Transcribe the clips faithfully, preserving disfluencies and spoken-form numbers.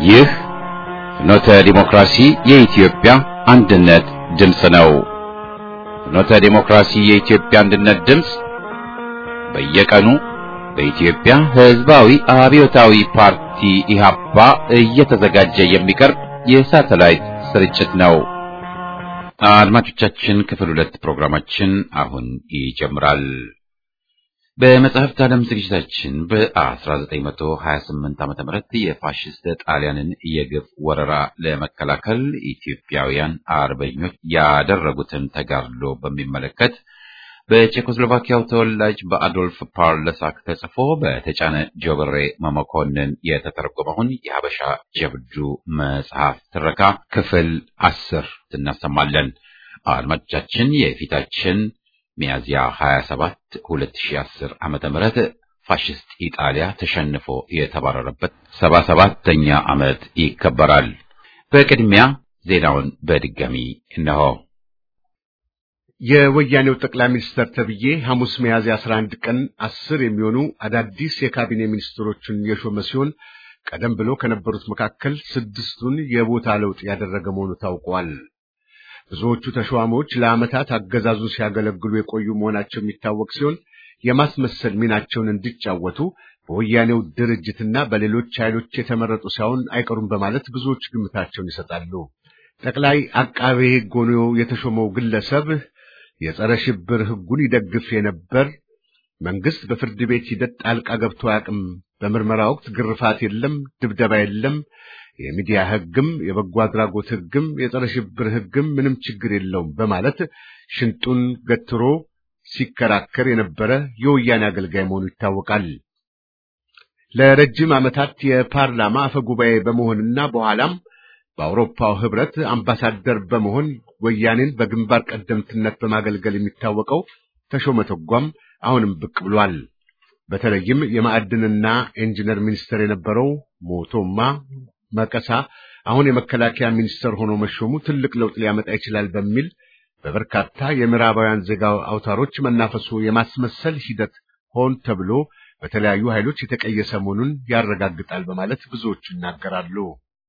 ይህ ፍኖተ ዲሞክራሲ የኢትዮጵያ አንድነት ድምፅ ነው። ፍኖተ ዲሞክራሲ የኢትዮጵያ አንድነት ድምፅ በየቀኑ በኢትዮጵያ ሕዝባዊ አብዮታዊ ፓርቲ ኢህአፓ እየተዘጋጀ የሚቀርብ የሳተላይት ስርጭት ነው። አድማጮቻችን ክፍል ሁለት ፕሮግራማችን አሁን ይጀምራል። በመጽሐፍት ዓለም ዝግጅታችን በ1928 ዓመተ ምህረት የፋሽስት ጣሊያንን የግፍ ወረራ ለመከላከል ኢትዮጵያውያን አርበኞች ያደረጉትን ተጋድሎ በሚመለከት በቼኮስሎቫኪያው ተወላጅ በአዶልፍ ፓርለሳክ ተጽፎ በተጫነ ጆብሬ መመኮንን የተተረጎመውን የሀበሻ ጀብዱ መጽሐፍ ትረካ ክፍል አስር እናሰማለን። አድማጮቻችን የፊታችን ሚያዝያ ሃያ ሰባት ሁለት ሺህ አስር ዓመተ ምህረት ፋሽስት ኢጣሊያ ተሸንፎ የተባረረበት ሰባ ሰባተኛ ዓመት ይከበራል። በቅድሚያ ዜናውን በድጋሚ እነሆ። የወያኔው ጠቅላይ ሚኒስትር ተብዬ ሐሙስ ሚያዝያ አስራ አንድ ቀን አስር የሚሆኑ አዳዲስ የካቢኔ ሚኒስትሮችን የሾመ ሲሆን ቀደም ብሎ ከነበሩት መካከል ስድስቱን የቦታ ለውጥ ያደረገ መሆኑ ታውቋል። ብዙዎቹ ተሿሚዎች ለዓመታት አገዛዙን ሲያገለግሉ የቆዩ መሆናቸው የሚታወቅ ሲሆን የማስመሰል ሚናቸውን እንዲጫወቱ በወያኔው ድርጅትና በሌሎች ኃይሎች የተመረጡ ሳይሆን አይቀሩም በማለት ብዙዎች ግምታቸውን ይሰጣሉ። ጠቅላይ አቃቤ ሕግ ሆኖ የተሾመው ግለሰብ የጸረ ሽብር ሕጉን ይደግፍ የነበር፣ መንግስት በፍርድ ቤት ሂደት ጣልቃ ገብቶ አያውቅም፣ በምርመራ ወቅት ግርፋት የለም፣ ድብደባ የለም፣ የሚዲያ ሕግም የበጎ አድራጎት ሕግም የጸረ ሽብር ሕግም ምንም ችግር የለውም በማለት ሽንጡን ገትሮ ሲከራከር የነበረ የወያኔ አገልጋይ መሆኑ ይታወቃል። ለረጅም ዓመታት የፓርላማ አፈጉባኤ በመሆንና በኋላም በአውሮፓው ህብረት አምባሳደር በመሆን ወያኔን በግንባር ቀደምትነት በማገልገል የሚታወቀው ተሾመ ተጓም አሁንም ብቅ ብሏል። በተለይም የማዕድንና ኢንጂነር ሚኒስትር የነበረው ሞቶማ መቀሳ አሁን የመከላከያ ሚኒስትር ሆኖ መሾሙ ትልቅ ለውጥ ሊያመጣ ይችላል በሚል በበርካታ የምዕራባውያን ዜጋ አውታሮች መናፈሱ የማስመሰል ሂደት ሆን ተብሎ በተለያዩ ኃይሎች የተቀየሰ መሆኑን ያረጋግጣል በማለት ብዙዎች ይናገራሉ።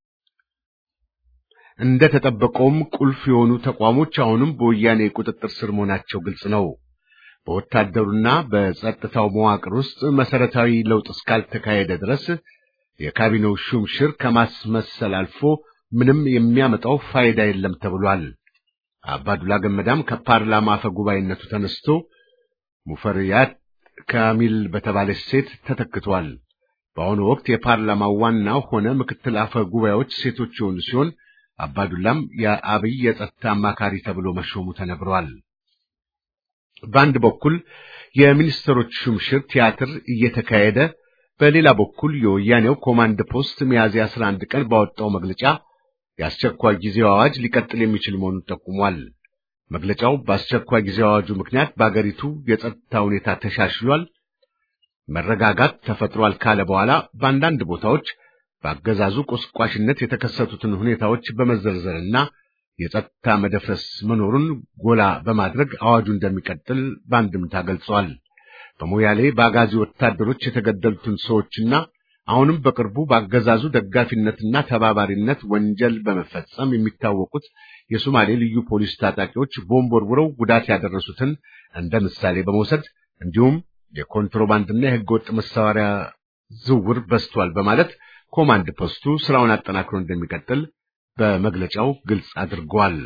እንደ ተጠበቀውም ቁልፍ የሆኑ ተቋሞች አሁንም በወያኔ ቁጥጥር ስር መሆናቸው ግልጽ ነው። በወታደሩና በጸጥታው መዋቅር ውስጥ መሰረታዊ ለውጥ እስካልተካሄደ ድረስ የካቢኔው ሹምሽር ከማስመሰል አልፎ ምንም የሚያመጣው ፋይዳ የለም ተብሏል። አባዱላ ገመዳም ከፓርላማ አፈ ጉባኤነቱ ተነስቶ ሙፈሪያት ካሚል በተባለች ሴት ተተክቷል። በአሁኑ ወቅት የፓርላማው ዋናው ሆነ ምክትል አፈ ጉባኤዎች ሴቶች የሆኑ ሲሆን አባዱላም የአብይ የጸጥታ አማካሪ ተብሎ መሾሙ ተነግሯል። በአንድ በኩል የሚኒስትሮች ሹምሽር ቲያትር እየተካሄደ፣ በሌላ በኩል የወያኔው ኮማንድ ፖስት ሚያዝያ አስራ አንድ ቀን ባወጣው መግለጫ የአስቸኳይ ጊዜ አዋጅ ሊቀጥል የሚችል መሆኑን ጠቁሟል። መግለጫው በአስቸኳይ ጊዜ አዋጁ ምክንያት በአገሪቱ የጸጥታ ሁኔታ ተሻሽሏል፣ መረጋጋት ተፈጥሯል ካለ በኋላ በአንዳንድ ቦታዎች በአገዛዙ ቆስቋሽነት የተከሰቱትን ሁኔታዎች በመዘርዘርና የጸጥታ መደፍረስ መኖሩን ጎላ በማድረግ አዋጁ እንደሚቀጥል በአንድምታ ገልጿል። በሞያሌ በአጋዚ ወታደሮች የተገደሉትን ሰዎችና አሁንም በቅርቡ በአገዛዙ ደጋፊነትና ተባባሪነት ወንጀል በመፈጸም የሚታወቁት የሶማሌ ልዩ ፖሊስ ታጣቂዎች ቦምብ ወርውረው ጉዳት ያደረሱትን እንደ ምሳሌ በመውሰድ እንዲሁም የኮንትሮባንድና የሕገወጥ መሳሪያ ዝውውር በዝቷል በማለት ኮማንድ ፖስቱ ስራውን አጠናክሮ እንደሚቀጥል በመግለጫው ግልጽ አድርጓል።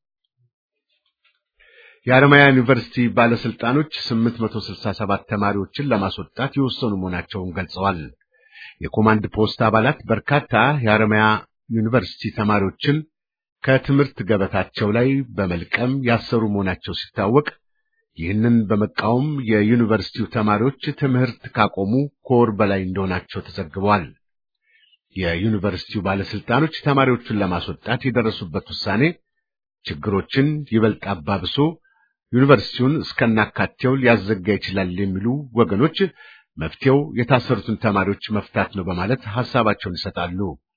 የሐረማያ ዩኒቨርሲቲ ባለስልጣኖች ስምንት መቶ ስልሳ ሰባት ተማሪዎችን ለማስወጣት የወሰኑ መሆናቸውን ገልጸዋል። የኮማንድ ፖስት አባላት በርካታ የሐረማያ ዩኒቨርሲቲ ተማሪዎችን ከትምህርት ገበታቸው ላይ በመልቀም ያሰሩ መሆናቸው ሲታወቅ፣ ይህንን በመቃወም የዩኒቨርሲቲው ተማሪዎች ትምህርት ካቆሙ ከወር በላይ እንደሆናቸው ተዘግቧል። የዩኒቨርሲቲው ባለስልጣኖች ተማሪዎቹን ለማስወጣት የደረሱበት ውሳኔ ችግሮችን ይበልጥ አባብሶ ዩኒቨርሲቲውን እስከናካቴው ሊያዘጋ ይችላል የሚሉ ወገኖች መፍትሄው የታሰሩትን ተማሪዎች መፍታት ነው በማለት ሐሳባቸውን ይሰጣሉ።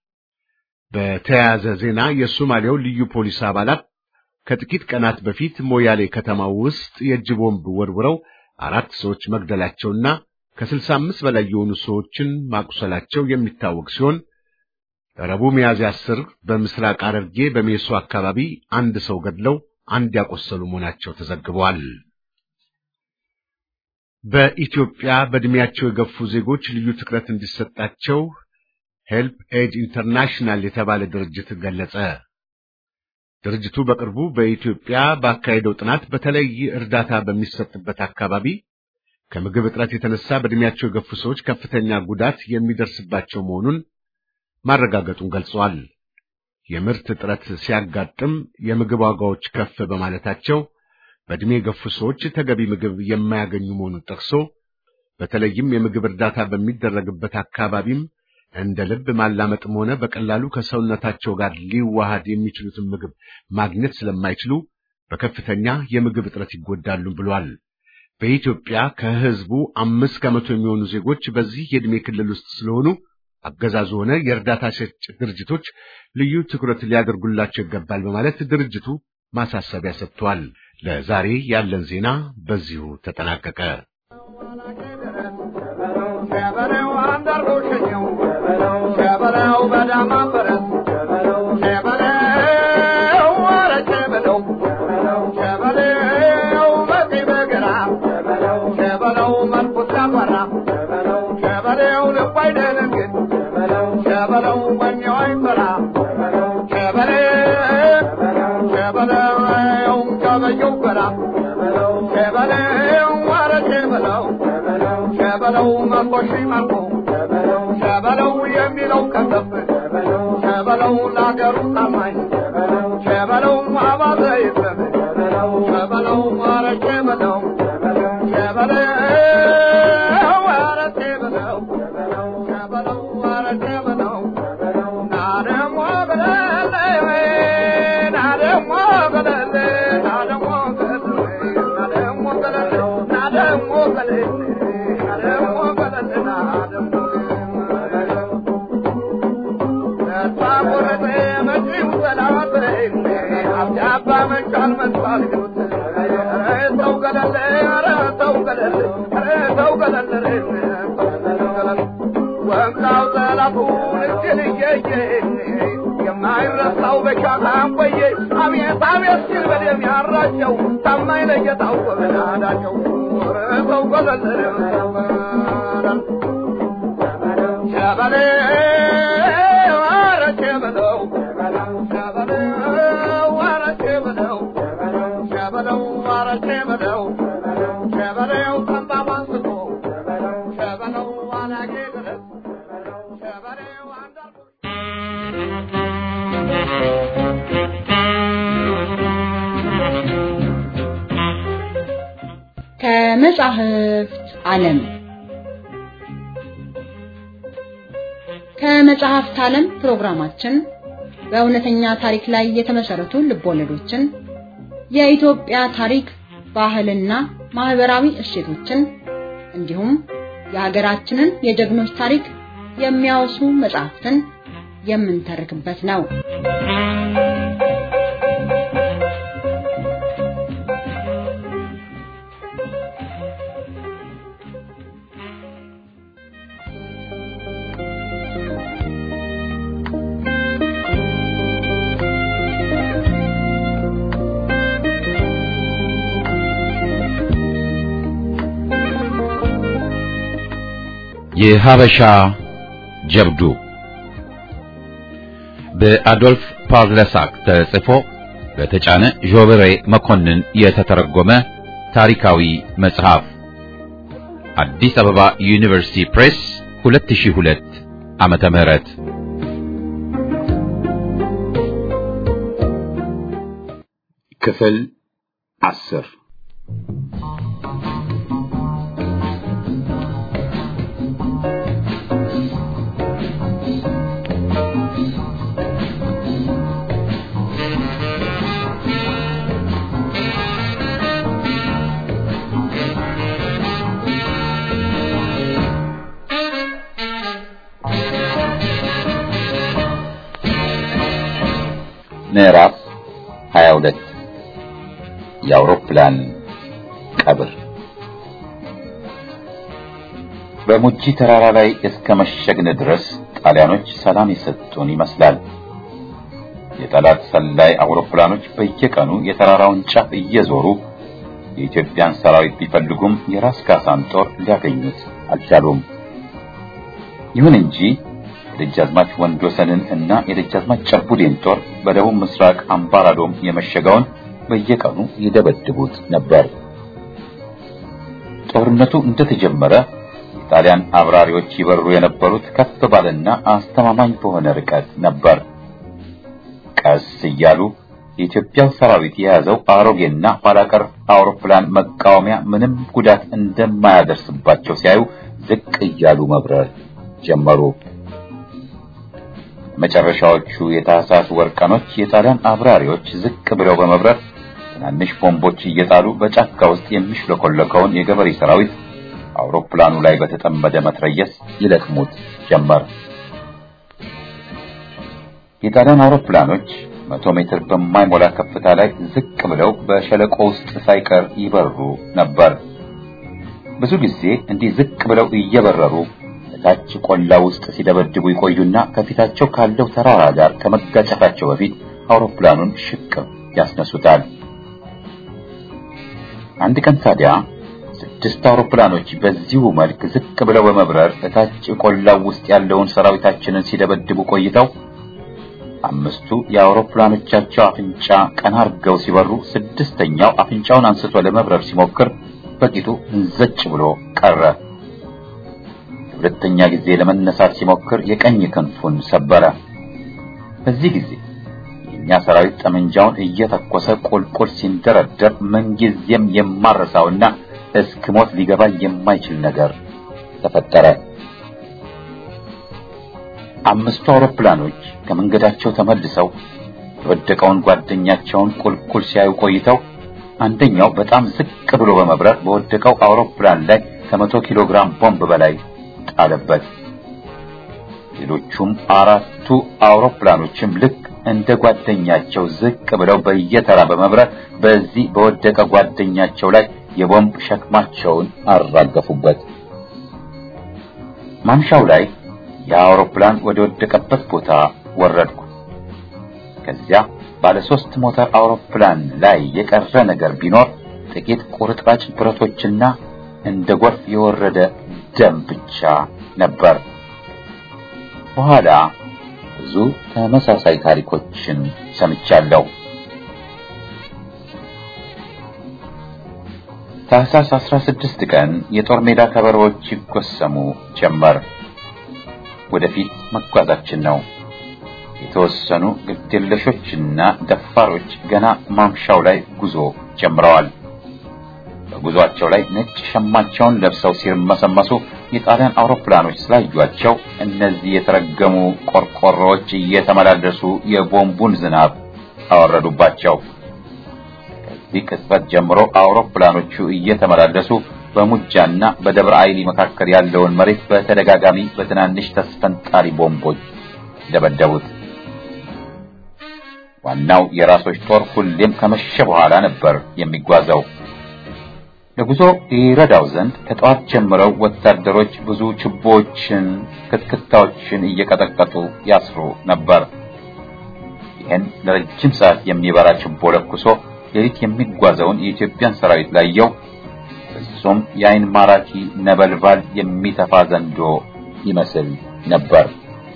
በተያያዘ ዜና የሶማሊያው ልዩ ፖሊስ አባላት ከጥቂት ቀናት በፊት ሞያሌ ከተማ ውስጥ የእጅ ቦምብ ወርውረው አራት ሰዎች መግደላቸውና ከስልሳ አምስት በላይ የሆኑ ሰዎችን ማቁሰላቸው የሚታወቅ ሲሆን ረቡዕ ሚያዝያ አስር በምስራቅ ሐረርጌ በሜሶ አካባቢ አንድ ሰው ገድለው አንድ ያቆሰሉ መሆናቸው ተዘግቧል። በኢትዮጵያ በእድሜያቸው የገፉ ዜጎች ልዩ ትኩረት እንዲሰጣቸው ሄልፕ ኤጅ ኢንተርናሽናል የተባለ ድርጅት ገለጸ። ድርጅቱ በቅርቡ በኢትዮጵያ ባካሄደው ጥናት በተለይ እርዳታ በሚሰጥበት አካባቢ ከምግብ እጥረት የተነሳ በእድሜያቸው የገፉ ሰዎች ከፍተኛ ጉዳት የሚደርስባቸው መሆኑን ማረጋገጡን ገልጿል። የምርት እጥረት ሲያጋጥም የምግብ ዋጋዎች ከፍ በማለታቸው በእድሜ የገፉ ሰዎች ተገቢ ምግብ የማያገኙ መሆኑን ጠቅሶ በተለይም የምግብ እርዳታ በሚደረግበት አካባቢም እንደ ልብ ማላመጥም ሆነ በቀላሉ ከሰውነታቸው ጋር ሊዋሃድ የሚችሉትን ምግብ ማግኘት ስለማይችሉ በከፍተኛ የምግብ እጥረት ይጎዳሉ ብሏል። በኢትዮጵያ ከህዝቡ አምስት ከመቶ የሚሆኑ ዜጎች በዚህ የዕድሜ ክልል ውስጥ ስለሆኑ አገዛዙ ሆነ የእርዳታ ሰጪ ድርጅቶች ልዩ ትኩረት ሊያደርጉላቸው ይገባል በማለት ድርጅቱ ማሳሰቢያ ሰጥቷል። ለዛሬ ያለን ዜና በዚሁ ተጠናቀቀ። ከመጽሐፍት ዓለም ከመጽሐፍት ዓለም ፕሮግራማችን በእውነተኛ ታሪክ ላይ የተመሰረቱ ልቦለዶችን፣ የኢትዮጵያ ታሪክ፣ ባህልና ማህበራዊ እሴቶችን እንዲሁም የሀገራችንን የጀግኖች ታሪክ የሚያወሱ መጽሐፍትን የምንተርክበት ነው። የሀበሻ ጀብዱ በአዶልፍ ፓርለሳክ ተጽፎ በተጫነ ጆብሬ መኮንን የተተረጎመ ታሪካዊ መጽሐፍ አዲስ አበባ ዩኒቨርሲቲ ፕሬስ ሁለት ሺህ ሁለት ዓመተ ምህረት ክፍል አስር ምዕራፍ ሃያ ሁለት የአውሮፕላን ቀብር። በሙጂ ተራራ ላይ እስከ መሸግነ ድረስ ጣሊያኖች ሰላም የሰጡን ይመስላል። የጠላት ሰላይ አውሮፕላኖች በየቀኑ የተራራውን ጫፍ እየዞሩ የኢትዮጵያን ሰራዊት ቢፈልጉም የራስ ካሳን ጦር ሊያገኙት አልቻሉም። ይሁን እንጂ የደጃዝማች ወንድወሰንን እና የደጃዝማች ጨቡዴን ጦር በደቡብ ምስራቅ አምባራዶም የመሸገውን በየቀኑ ይደበድቡት ነበር። ጦርነቱ እንደተጀመረ የጣሊያን አብራሪዎች ይበሩ የነበሩት ከፍ ባለና አስተማማኝ በሆነ ርቀት ነበር። ቀስ እያሉ የኢትዮጵያ ሰራዊት የያዘው አሮጌና ኋላቀር አውሮፕላን መቃወሚያ ምንም ጉዳት እንደማያደርስባቸው ሲያዩ ዝቅ እያሉ መብረር ጀመሩ። መጨረሻዎቹ የታህሳስ ወር ቀኖች የጣሊያን አብራሪዎች ዝቅ ብለው በመብረር ትናንሽ ቦምቦች እየጣሉ በጫካ ውስጥ የሚሽለኮለከውን የገበሬ ሰራዊት አውሮፕላኑ ላይ በተጠመደ መትረየስ ይለቅሙት ጀመር። የጣሊያን አውሮፕላኖች መቶ ሜትር በማይሞላ ከፍታ ላይ ዝቅ ብለው በሸለቆ ውስጥ ሳይቀር ይበሩ ነበር። ብዙ ጊዜ እንዲህ ዝቅ ብለው እየበረሩ ታች ቆላ ውስጥ ሲደበድቡ ይቆዩና ከፊታቸው ካለው ተራራ ጋር ከመጋጨታቸው በፊት አውሮፕላኑን ሽቅብ ያስነሱታል። አንድ ቀን ታዲያ ስድስት አውሮፕላኖች በዚሁ መልክ ዝቅ ብለው በመብረር ታች ቆላው ውስጥ ያለውን ሰራዊታችንን ሲደበድቡ ቆይተው አምስቱ የአውሮፕላኖቻቸው አፍንጫ ቀና አርገው ሲበሩ ስድስተኛው አፍንጫውን አንስቶ ለመብረር ሲሞክር በቂቱ እንዘጭ ብሎ ቀረ። ሁለተኛ ጊዜ ለመነሳት ሲሞክር የቀኝ ክንፉን ሰበረ። በዚህ ጊዜ የኛ ሰራዊት ጠመንጃውን እየተኮሰ ቁልቁል ሲንደረደር ምንጊዜም የማረሳውና እስክሞት ሊገባ የማይችል ነገር ተፈጠረ። አምስቱ አውሮፕላኖች ከመንገዳቸው ተመልሰው የወደቀውን ጓደኛቸውን ቁልቁል ሲያዩ ቆይተው አንደኛው በጣም ዝቅ ብሎ በመብረር በወደቀው አውሮፕላን ላይ ከመቶ ኪሎ ግራም ቦምብ በላይ ጣለበት። ሌሎቹም አራቱ አውሮፕላኖችም ልክ እንደ ጓደኛቸው ዝቅ ብለው በየተራ በመብረር በዚህ በወደቀ ጓደኛቸው ላይ የቦምብ ሸክማቸውን አራገፉበት። ማምሻው ላይ የአውሮፕላን ወደ ወደቀበት ቦታ ወረድኩ። ከዚያ ባለ ሶስት ሞተር አውሮፕላን ላይ የቀረ ነገር ቢኖር ጥቂት ቁርጥራጭ ብረቶችና እንደ ጎርፍ የወረደ ደም ብቻ ነበር። በኋላ ብዙ ተመሳሳይ ታሪኮችን ሰምቻለሁ። ታህሳስ አስራ ስድስት ቀን የጦር ሜዳ ከበሮዎች ይጎሰሙ ጀመር። ወደፊት መጓዛችን ነው። የተወሰኑ ግድየለሾችና ደፋሮች ገና ማምሻው ላይ ጉዞ ጀምረዋል። በጉዟቸው ላይ ነጭ ሸማቸውን ለብሰው ሲርመሰመሱ የጣሊያን አውሮፕላኖች ስላዩአቸው እነዚህ የተረገሙ ቆርቆሮዎች እየተመላለሱ የቦምቡን ዝናብ አወረዱባቸው። ከዚህ ቅጽበት ጀምሮ አውሮፕላኖቹ እየተመላለሱ በሙጃና በደብረ አይሊ መካከል ያለውን መሬት በተደጋጋሚ በትናንሽ ተስፈንጣሪ ቦምቦች ደበደቡት። ዋናው የራሶች ጦር ሁሌም ከመሸ በኋላ ነበር የሚጓዘው። ለጉዞ ይረዳው ዘንድ ከጠዋት ጀምረው ወታደሮች ብዙ ችቦችን፣ ክትክታዎችን እየቀጠቀጡ ያስሩ ነበር። ይህን ለረጅም ሰዓት የሚበራ ችቦ ለኩሶ ሌሊት የሚጓዘውን የኢትዮጵያን ሰራዊት ላየው እሱም የአይን ማራኪ ነበልባል የሚተፋ ዘንዶ ይመስል ነበር።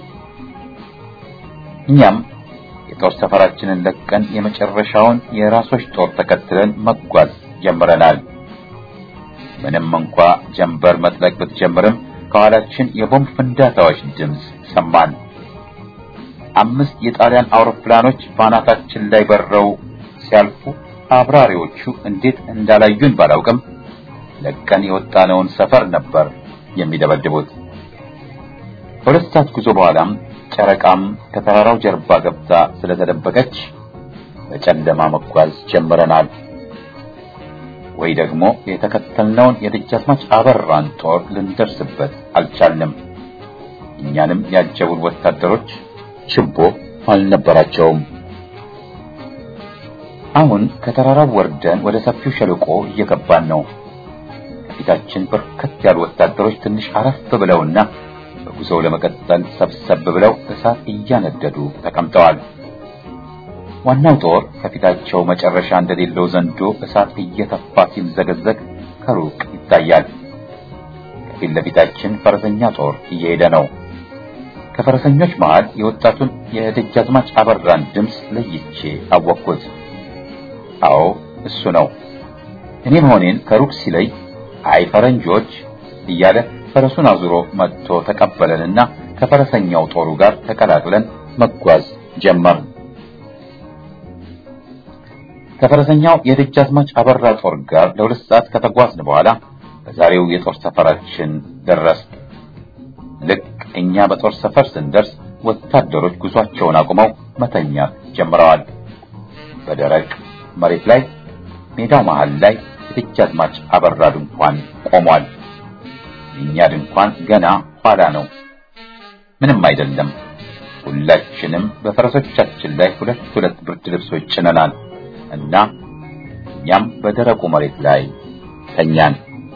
እኛም የጦር ሰፈራችንን ለቀን የመጨረሻውን የራሶች ጦር ተከትለን መጓዝ ጀምረናል። ምንም እንኳ ጀንበር መጥለቅ ብትጀምርም ከኋላችን የቦምብ ፍንዳታዎች ድምፅ ሰማን። አምስት የጣሊያን አውሮፕላኖች ባናታችን ላይ በረው ሲያልፉ አብራሪዎቹ እንዴት እንዳላዩን ባላውቅም ለቀን የወጣነውን ሰፈር ነበር የሚደበድቡት። ሁለት ሰዓት ጉዞ በኋላም ጨረቃም ከተራራው ጀርባ ገብታ ስለተደበቀች በጨለማ መጓዝ ጀምረናል። ወይ ደግሞ የተከተልነውን የደጃዝማች አበራን ጦር ልንደርስበት አልቻልንም። እኛንም ያጀቡን ወታደሮች ችቦ አልነበራቸውም። አሁን ከተራራው ወርደን ወደ ሰፊው ሸለቆ እየገባን ነው። ከፊታችን በርከት ያሉ ወታደሮች ትንሽ አረፍ ብለውና ጉዞው ለመቀጠል ሰብሰብ ብለው እሳት እያነደዱ ተቀምጠዋል። ዋናው ጦር ከፊታቸው መጨረሻ እንደሌለው ዘንዶ እሳት እየተፋ ሲምዘገዘግ ከሩቅ ይታያል። ከፊት ለፊታችን ፈረሰኛ ጦር እየሄደ ነው። ከፈረሰኞች መሃል የወጣቱን የደጃዝማች አበራን ድምፅ ለይቼ አወቅኩት። አዎ እሱ ነው። እኔ መሆኔን ከሩቅ ሲለይ አይ ፈረንጆች እያለ ፈረሱን አዙሮ መጥቶ ተቀበለንና ከፈረሰኛው ጦሩ ጋር ተቀላቅለን መጓዝ ጀመርን። ከፈረሰኛው የደጃዝማች አበራ ጦር ጋር ለሁለት ሰዓት ከተጓዝን በኋላ በዛሬው የጦር ሰፈራችን ደረስ። ልክ እኛ በጦር ሰፈር ስንደርስ ወታደሮች ጉዟቸውን አቁመው መተኛት ጀምረዋል። በደረቅ መሬት ላይ ሜዳው መሃል ላይ የደጃዝማች አበራ ድንኳን ቆሟል። የኛ ድንኳን ገና ኋላ ነው። ምንም አይደለም። ሁላችንም በፈረሶቻችን ላይ ሁለት ሁለት ብርድ ልብሶች ጭነናል እና እኛም በደረቁ መሬት ላይ ተኛን።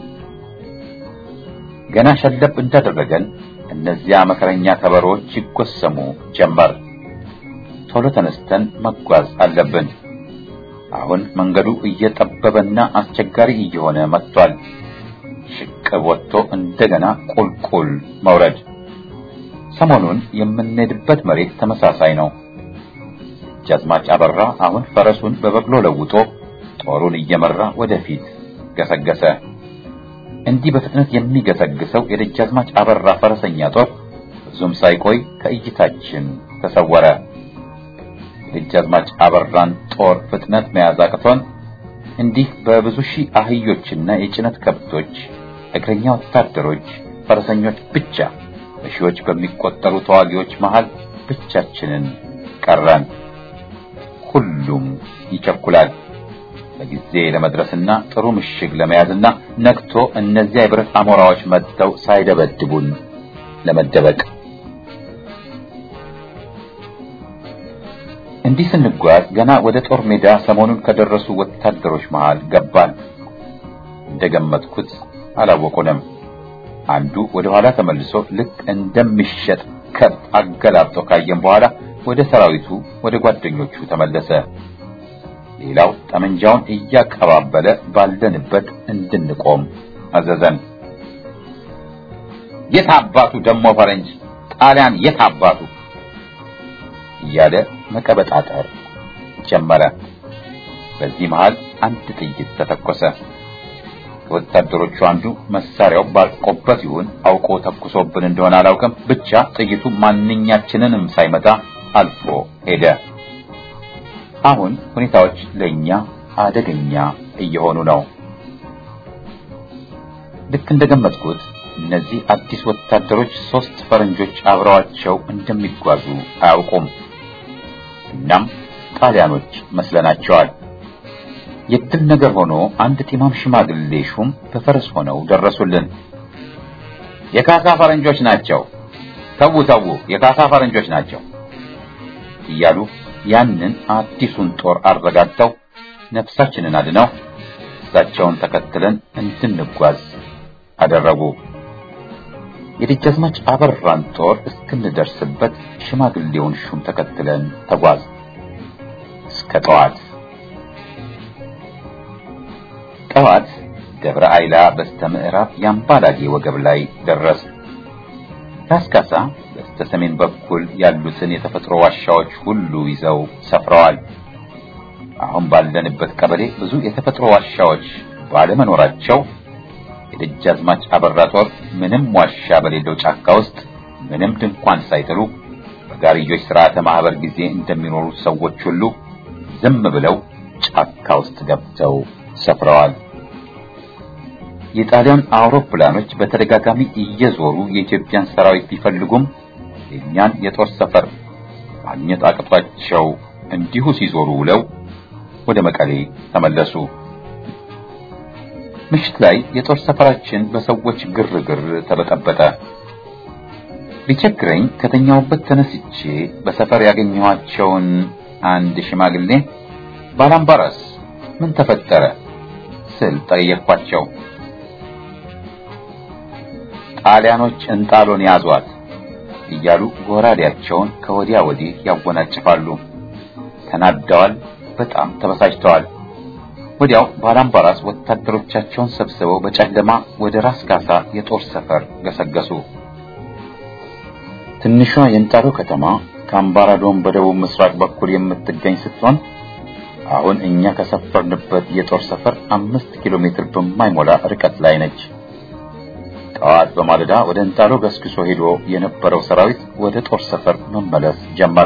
ገና ሸለብ እንዳደረገን እነዚያ መከረኛ ከበሮች ይጎሰሙ ጀመር። ቶሎ ተነስተን መጓዝ አለብን። አሁን መንገዱ እየጠበበና አስቸጋሪ እየሆነ መጥቷል። ሽቅብ ወጥቶ እንደገና ቁልቁል መውረድ። ሰሞኑን የምንሄድበት መሬት ተመሳሳይ ነው። ደጃዝማች አበራ አሁን ፈረሱን በበቅሎ ለውጦ ጦሩን እየመራ ወደፊት ገሰገሰ። እንዲህ በፍጥነት የሚገሰግሰው የደጃዝማች አበራ ፈረሰኛ ጦር ብዙም ሳይቆይ ከእይታችን ተሰወረ። የደጃዝማች አበራን ጦር ፍጥነት መያዝ አቅቶን እንዲህ በብዙ ሺህ አህዮችና የጭነት ከብቶች፣ እግረኛ ወታደሮች፣ ፈረሰኞች ብቻ በሺዎች በሚቆጠሩ ተዋጊዎች መሃል ብቻችንን ቀረን። ሁሉም ይቸኩላል በጊዜ ለመድረስና ጥሩ ምሽግ ለመያዝና ነክቶ እነዚያ የብረት አሞራዎች መጥተው ሳይደበድቡን ለመደበቅ። እንዲህ ስንጓዝ ገና ወደ ጦር ሜዳ ሰሞኑን ከደረሱ ወታደሮች መሃል ገባን። እንደገመትኩት አላወቁንም። አንዱ ወደ ኋላ ተመልሶ ልክ እንደሚሸጥ ከብት አገላብጦ ካየን በኋላ ወደ ሰራዊቱ ወደ ጓደኞቹ ተመለሰ። ሌላው ጠመንጃውን እያቀባበለ ባለንበት እንድንቆም አዘዘን። የታባቱ ደሞ ፈረንጅ ጣሊያን የታባቱ እያለ መቀበጣጠር ጀመረ። በዚህ መሃል አንድ ጥይት ተተኮሰ። ወታደሮቹ አንዱ መሳሪያው ባልቆበት ይሁን አውቆ ተኩሶብን እንደሆነ አላውቅም፣ ብቻ ጥይቱ ማንኛችንንም ሳይመታ አልፎ ሄደ። አሁን ሁኔታዎች ለኛ አደገኛ እየሆኑ ነው። ልክ እንደገመትኩት እነዚህ አዲስ ወታደሮች ሶስት ፈረንጆች አብረዋቸው እንደሚጓዙ አያውቁም። እናም ጣሊያኖች መስለናቸዋል። የድል ነገር ሆኖ አንድ ጢማም ሽማግሌ ሹም በፈረስ ሆነው ደረሱልን። የካሳ ፈረንጆች ናቸው፣ ተው ተው የካሳ ፈረንጆች ናቸው እያሉ ያንን አዲሱን ጦር አረጋግተው ነፍሳችንን አድነው እሳቸውን ተከትለን እንድንጓዝ አደረጉ። የደጃዝማች አበራን ጦር እስክንደርስበት ሽማግሌውን ሹም ተከትለን ተጓዝ እስከ ጠዋት። ጠዋት ደብረ አይላ በስተምዕራብ ያምባላጌ ወገብ ላይ ደረስ። ካስካሳ በስተሰሜን በኩል ያሉትን የተፈጥሮ ዋሻዎች ሁሉ ይዘው ሰፍረዋል። አሁን ባለንበት ቀበሌ ብዙ የተፈጥሮ ዋሻዎች ባለመኖራቸው የደጃዝማች አበራ ጦር ምንም ዋሻ በሌለው ጫካ ውስጥ ምንም ድንኳን ሳይጥሉ በጋርዮች ሥርዓተ ማህበር ጊዜ እንደሚኖሩ ሰዎች ሁሉ ዝም ብለው ጫካ ውስጥ ገብተው ሰፍረዋል። የጣሊያን አውሮፕላኖች በተደጋጋሚ እየዞሩ የኢትዮጵያን ሰራዊት ቢፈልጉም የኛን የጦር ሰፈር ማግኘት አቅቷቸው እንዲሁ ሲዞሩ ውለው ወደ መቀሌ ተመለሱ። ምሽት ላይ የጦር ሰፈራችን በሰዎች ግርግር ተበጠበጠ። ቢቸግረኝ ከተኛውበት ተነስቼ በሰፈር ያገኘኋቸውን አንድ ሽማግሌ ባላምባራስ ምን ተፈጠረ ስል ጠየቅኳቸው። ጣሊያኖች እንጣሎን ያዟት እያሉ ጎራዴያቸውን ከወዲያ ወዲህ ያወናጭፋሉ። ተናደዋል፣ በጣም ተበሳጭተዋል። ወዲያው ባላምባራስ ወታደሮቻቸውን ሰብስበው በጨለማ ወደ ራስ ካሳ የጦር ሰፈር ገሰገሱ። ትንሿ የእንጣሎ ከተማ ከአምባራዶም በደቡብ ምስራቅ በኩል የምትገኝ ስትሆን አሁን እኛ ከሰፈርንበት የጦር ሰፈር አምስት ኪሎ ሜትር በማይሞላ ርቀት ላይ ነች። ጠዋት በማለዳ ወደ እንጣሎ ገስግሶ ሄዶ የነበረው ሰራዊት ወደ ጦር ሰፈር መመለስ ጀመረ።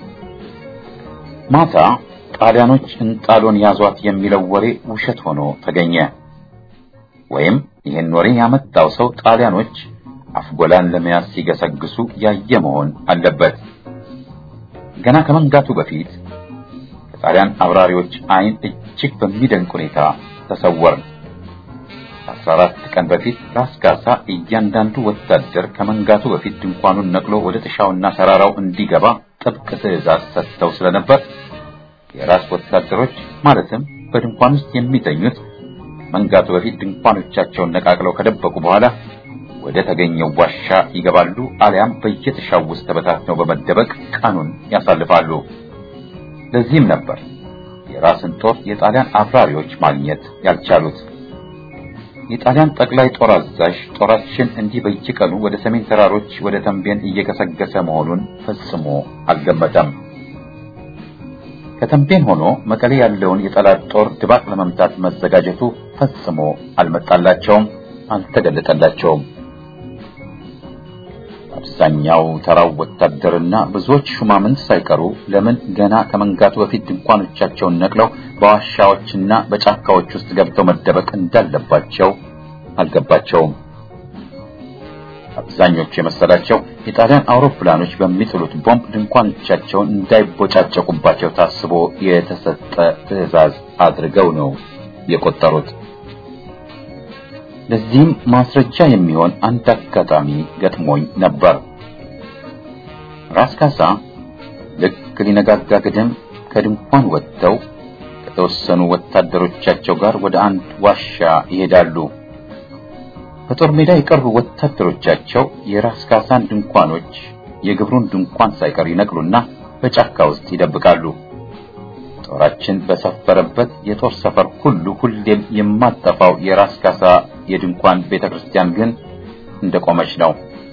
ማታ ጣሊያኖች እንጣሎን ያዟት የሚለው ወሬ ውሸት ሆኖ ተገኘ። ወይም ይህን ወሬ ያመጣው ሰው ጣሊያኖች አፍጎላን ለመያዝ ሲገሰግሱ ያየ መሆን አለበት። ገና ከመንጋቱ በፊት ጣሊያን አብራሪዎች አይን እጅግ በሚደንቅ ሁኔታ ተሰወርን። አስራ አራት ቀን በፊት ራስ ካሳ እያንዳንዱ ወታደር ከመንጋቱ በፊት ድንኳኑን ነቅሎ ወደ ተሻውና ተራራው እንዲገባ ጥብቅ ትዕዛዝ ሰጥተው ስለነበር የራስ ወታደሮች ማለትም በድንኳን ውስጥ የሚተኙት መንጋቱ በፊት ድንኳኖቻቸውን ነቃቅለው ከደበቁ በኋላ ወደ ተገኘው ዋሻ ይገባሉ፣ አሊያም በየተሻው ውስጥ ተበታትነው በመደበቅ ቀኑን ያሳልፋሉ። ለዚህም ነበር የራስን ጦር የጣሊያን አብራሪዎች ማግኘት ያልቻሉት። የጣሊያን ጠቅላይ ጦር አዛዥ ጦራችን እንዲህ በየቀኑ ወደ ሰሜን ተራሮች ወደ ተንቤን እየገሰገሰ መሆኑን ፈጽሞ አልገመተም። ከተንቤን ሆኖ መቀሌ ያለውን የጠላት ጦር ድባቅ ለመምታት መዘጋጀቱ ፈጽሞ አልመጣላቸውም፣ አልተገለጠላቸውም። አብዛኛው ተራው ወታደርና ብዙዎች ሹማምንት ሳይቀሩ ለምን ገና ከመንጋቱ በፊት ድንኳኖቻቸውን ነቅለው በዋሻዎችና በጫካዎች ውስጥ ገብተው መደበቅ እንዳለባቸው አልገባቸውም። አብዛኞቹ የመሰላቸው የጣሊያን አውሮፕላኖች በሚጥሉት ቦምብ ድንኳኖቻቸውን እንዳይቦጫጨቁባቸው ታስቦ የተሰጠ ትዕዛዝ አድርገው ነው የቆጠሩት። ለዚህም ማስረጃ የሚሆን አንድ አጋጣሚ ገጥሞኝ ነበር። ራስ ካሳ ልክ ሊነጋጋ ግድም ከድንኳን ወጥተው ከተወሰኑ ወታደሮቻቸው ጋር ወደ አንድ ዋሻ ይሄዳሉ። በጦር ሜዳ የቀሩ ወታደሮቻቸው የራስ ካሳን ድንኳኖች የግብሩን ድንኳን ሳይቀር ይነቅሉና በጫካ ውስጥ ይደብቃሉ። ጦራችን በሰፈረበት የጦር ሰፈር ሁሉ ሁሌም የማጠፋው የራስ ካሳ የድንኳን ቤተክርስቲያን ግን እንደቆመች ነው።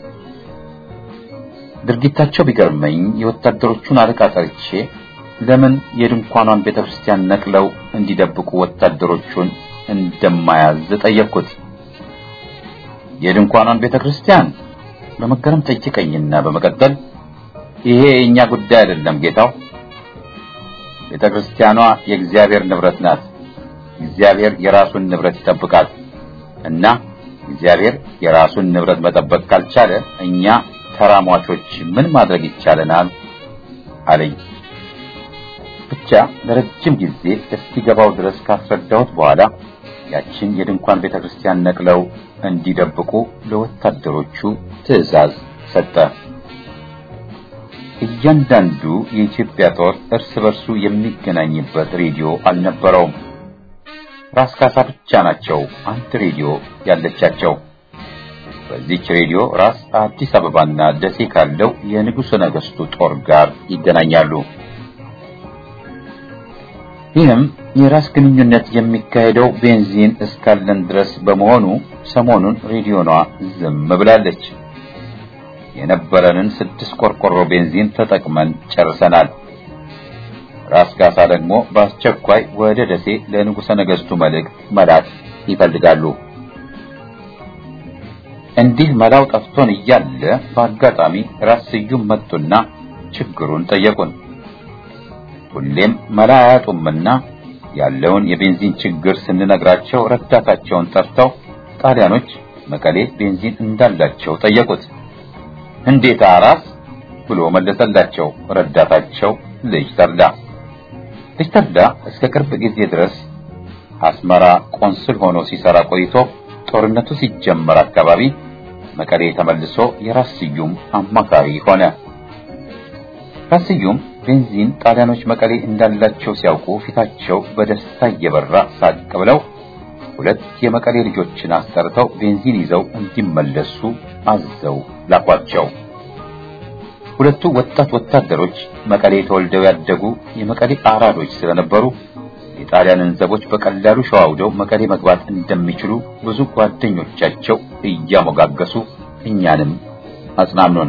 ድርጊታቸው ቢገርመኝ የወታደሮቹን አለቃ ጠርቼ ለምን የድንኳኗን ቤተክርስቲያን ነቅለው እንዲደብቁ ወታደሮቹን እንደማያዝ ጠየቅኩት። የድንኳኗን ቤተክርስቲያን በመገረም ጠይቀኝና በመቀጠል ይሄ የኛ ጉዳይ አይደለም ጌታው፣ ቤተክርስቲያኗ የእግዚአብሔር ንብረት ናት። እግዚአብሔር የራሱን ንብረት ይጠብቃል እና እግዚአብሔር የራሱን ንብረት መጠበቅ ካልቻለ እኛ ተራሟቾች ምን ማድረግ ይቻለናል አለኝ። ብቻ ለረጅም ጊዜ እስኪገባው ድረስ ካስረዳሁት በኋላ ያችን የድንኳን ቤተክርስቲያን ነቅለው እንዲደብቁ ለወታደሮቹ ትዕዛዝ ሰጠ። እያንዳንዱ የኢትዮጵያ ጦር እርስ በርሱ የሚገናኝበት ሬዲዮ አልነበረውም። ራስ ካሳ ብቻ ናቸው አንድ ሬዲዮ ያለቻቸው። በዚህች ሬዲዮ ራስ አዲስ አበባና ደሴ ካለው የንጉሠ ነገሥቱ ጦር ጋር ይገናኛሉ። ይህም የራስ ግንኙነት የሚካሄደው ቤንዚን እስካለን ድረስ በመሆኑ ሰሞኑን ሬዲዮኗ ዝም ብላለች። የነበረንን ስድስት ቆርቆሮ ቤንዚን ተጠቅመን ጨርሰናል። ራስ ካሳ ደግሞ በአስቸኳይ ወደ ደሴ ለንጉሠ ነገሥቱ መልእክት መላክ ይፈልጋሉ። እንዲህ መላው ጠፍቶን እያለ በአጋጣሚ ራስ ስዩም መጡና ችግሩን ጠየቁን። ሁሌም መላ አያጡምና ያለውን የቤንዚን ችግር ስንነግራቸው ረዳታቸውን ጠርተው ጣሊያኖች መቀሌ ቤንዚን እንዳላቸው ጠየቁት። እንዴት አራስ ብሎ መለሰላቸው ረዳታቸው ልጅ ተርዳ። ልጅ ተርዳ እስከ ቅርብ ጊዜ ድረስ አስመራ ቆንስል ሆኖ ሲሰራ ቆይቶ ጦርነቱ ሲጀመር አካባቢ መቀሌ ተመልሶ የራስ ስዩም አማካሪ ሆነ። ራስ ስዩም ቤንዚን ጣሊያኖች መቀሌ እንዳላቸው ሲያውቁ ፊታቸው በደስታ እየበራ ሳቅ ብለው ሁለት የመቀሌ ልጆችን አስጠርተው ቤንዚን ይዘው እንዲመለሱ አዘው ላኳቸው። ሁለቱ ወጣት ወታደሮች መቀሌ ተወልደው ያደጉ የመቀሌ አራዶች ስለነበሩ የጣሊያንን ዘቦች በቀላሉ ሸዋውደው መቀሌ መግባት እንደሚችሉ ብዙ ጓደኞቻቸው እያሞጋገሱ እኛንም አጽናኑን።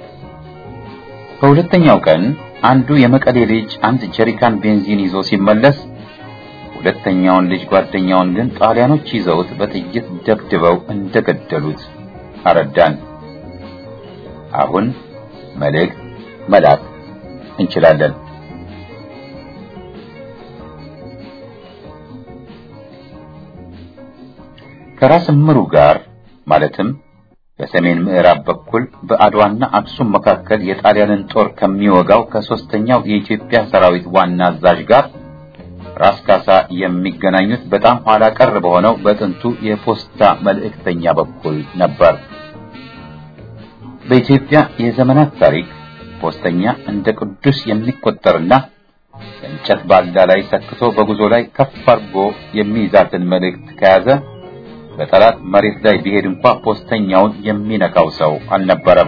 በሁለተኛው ቀን አንዱ የመቀሌ ልጅ አንድ ጀሪካን ቤንዚን ይዞ ሲመለስ ሁለተኛውን ልጅ ጓደኛውን ግን ጣሊያኖች ይዘውት በጥይት ደብድበው እንደገደሉት አረዳን። አሁን መልእክት መላክ እንችላለን። ከራስ ምሩ ጋር ማለትም በሰሜን ምዕራብ በኩል በአድዋና አክሱም መካከል የጣሊያንን ጦር ከሚወጋው ከሶስተኛው የኢትዮጵያ ሰራዊት ዋና አዛዥ ጋር ራስ ካሳ የሚገናኙት በጣም ኋላ ቀር በሆነው በጥንቱ የፖስታ መልእክተኛ በኩል ነበር። በኢትዮጵያ የዘመናት ታሪክ ፖስተኛ እንደ ቅዱስ የሚቆጠርና እንጨት ባልዳ ላይ ሰክቶ በጉዞ ላይ ከፍ አድርጎ የሚይዛትን መልእክት ከያዘ በጠላት መሬት ላይ ቢሄድ እንኳን ፖስተኛውን የሚነካው ሰው አልነበረም።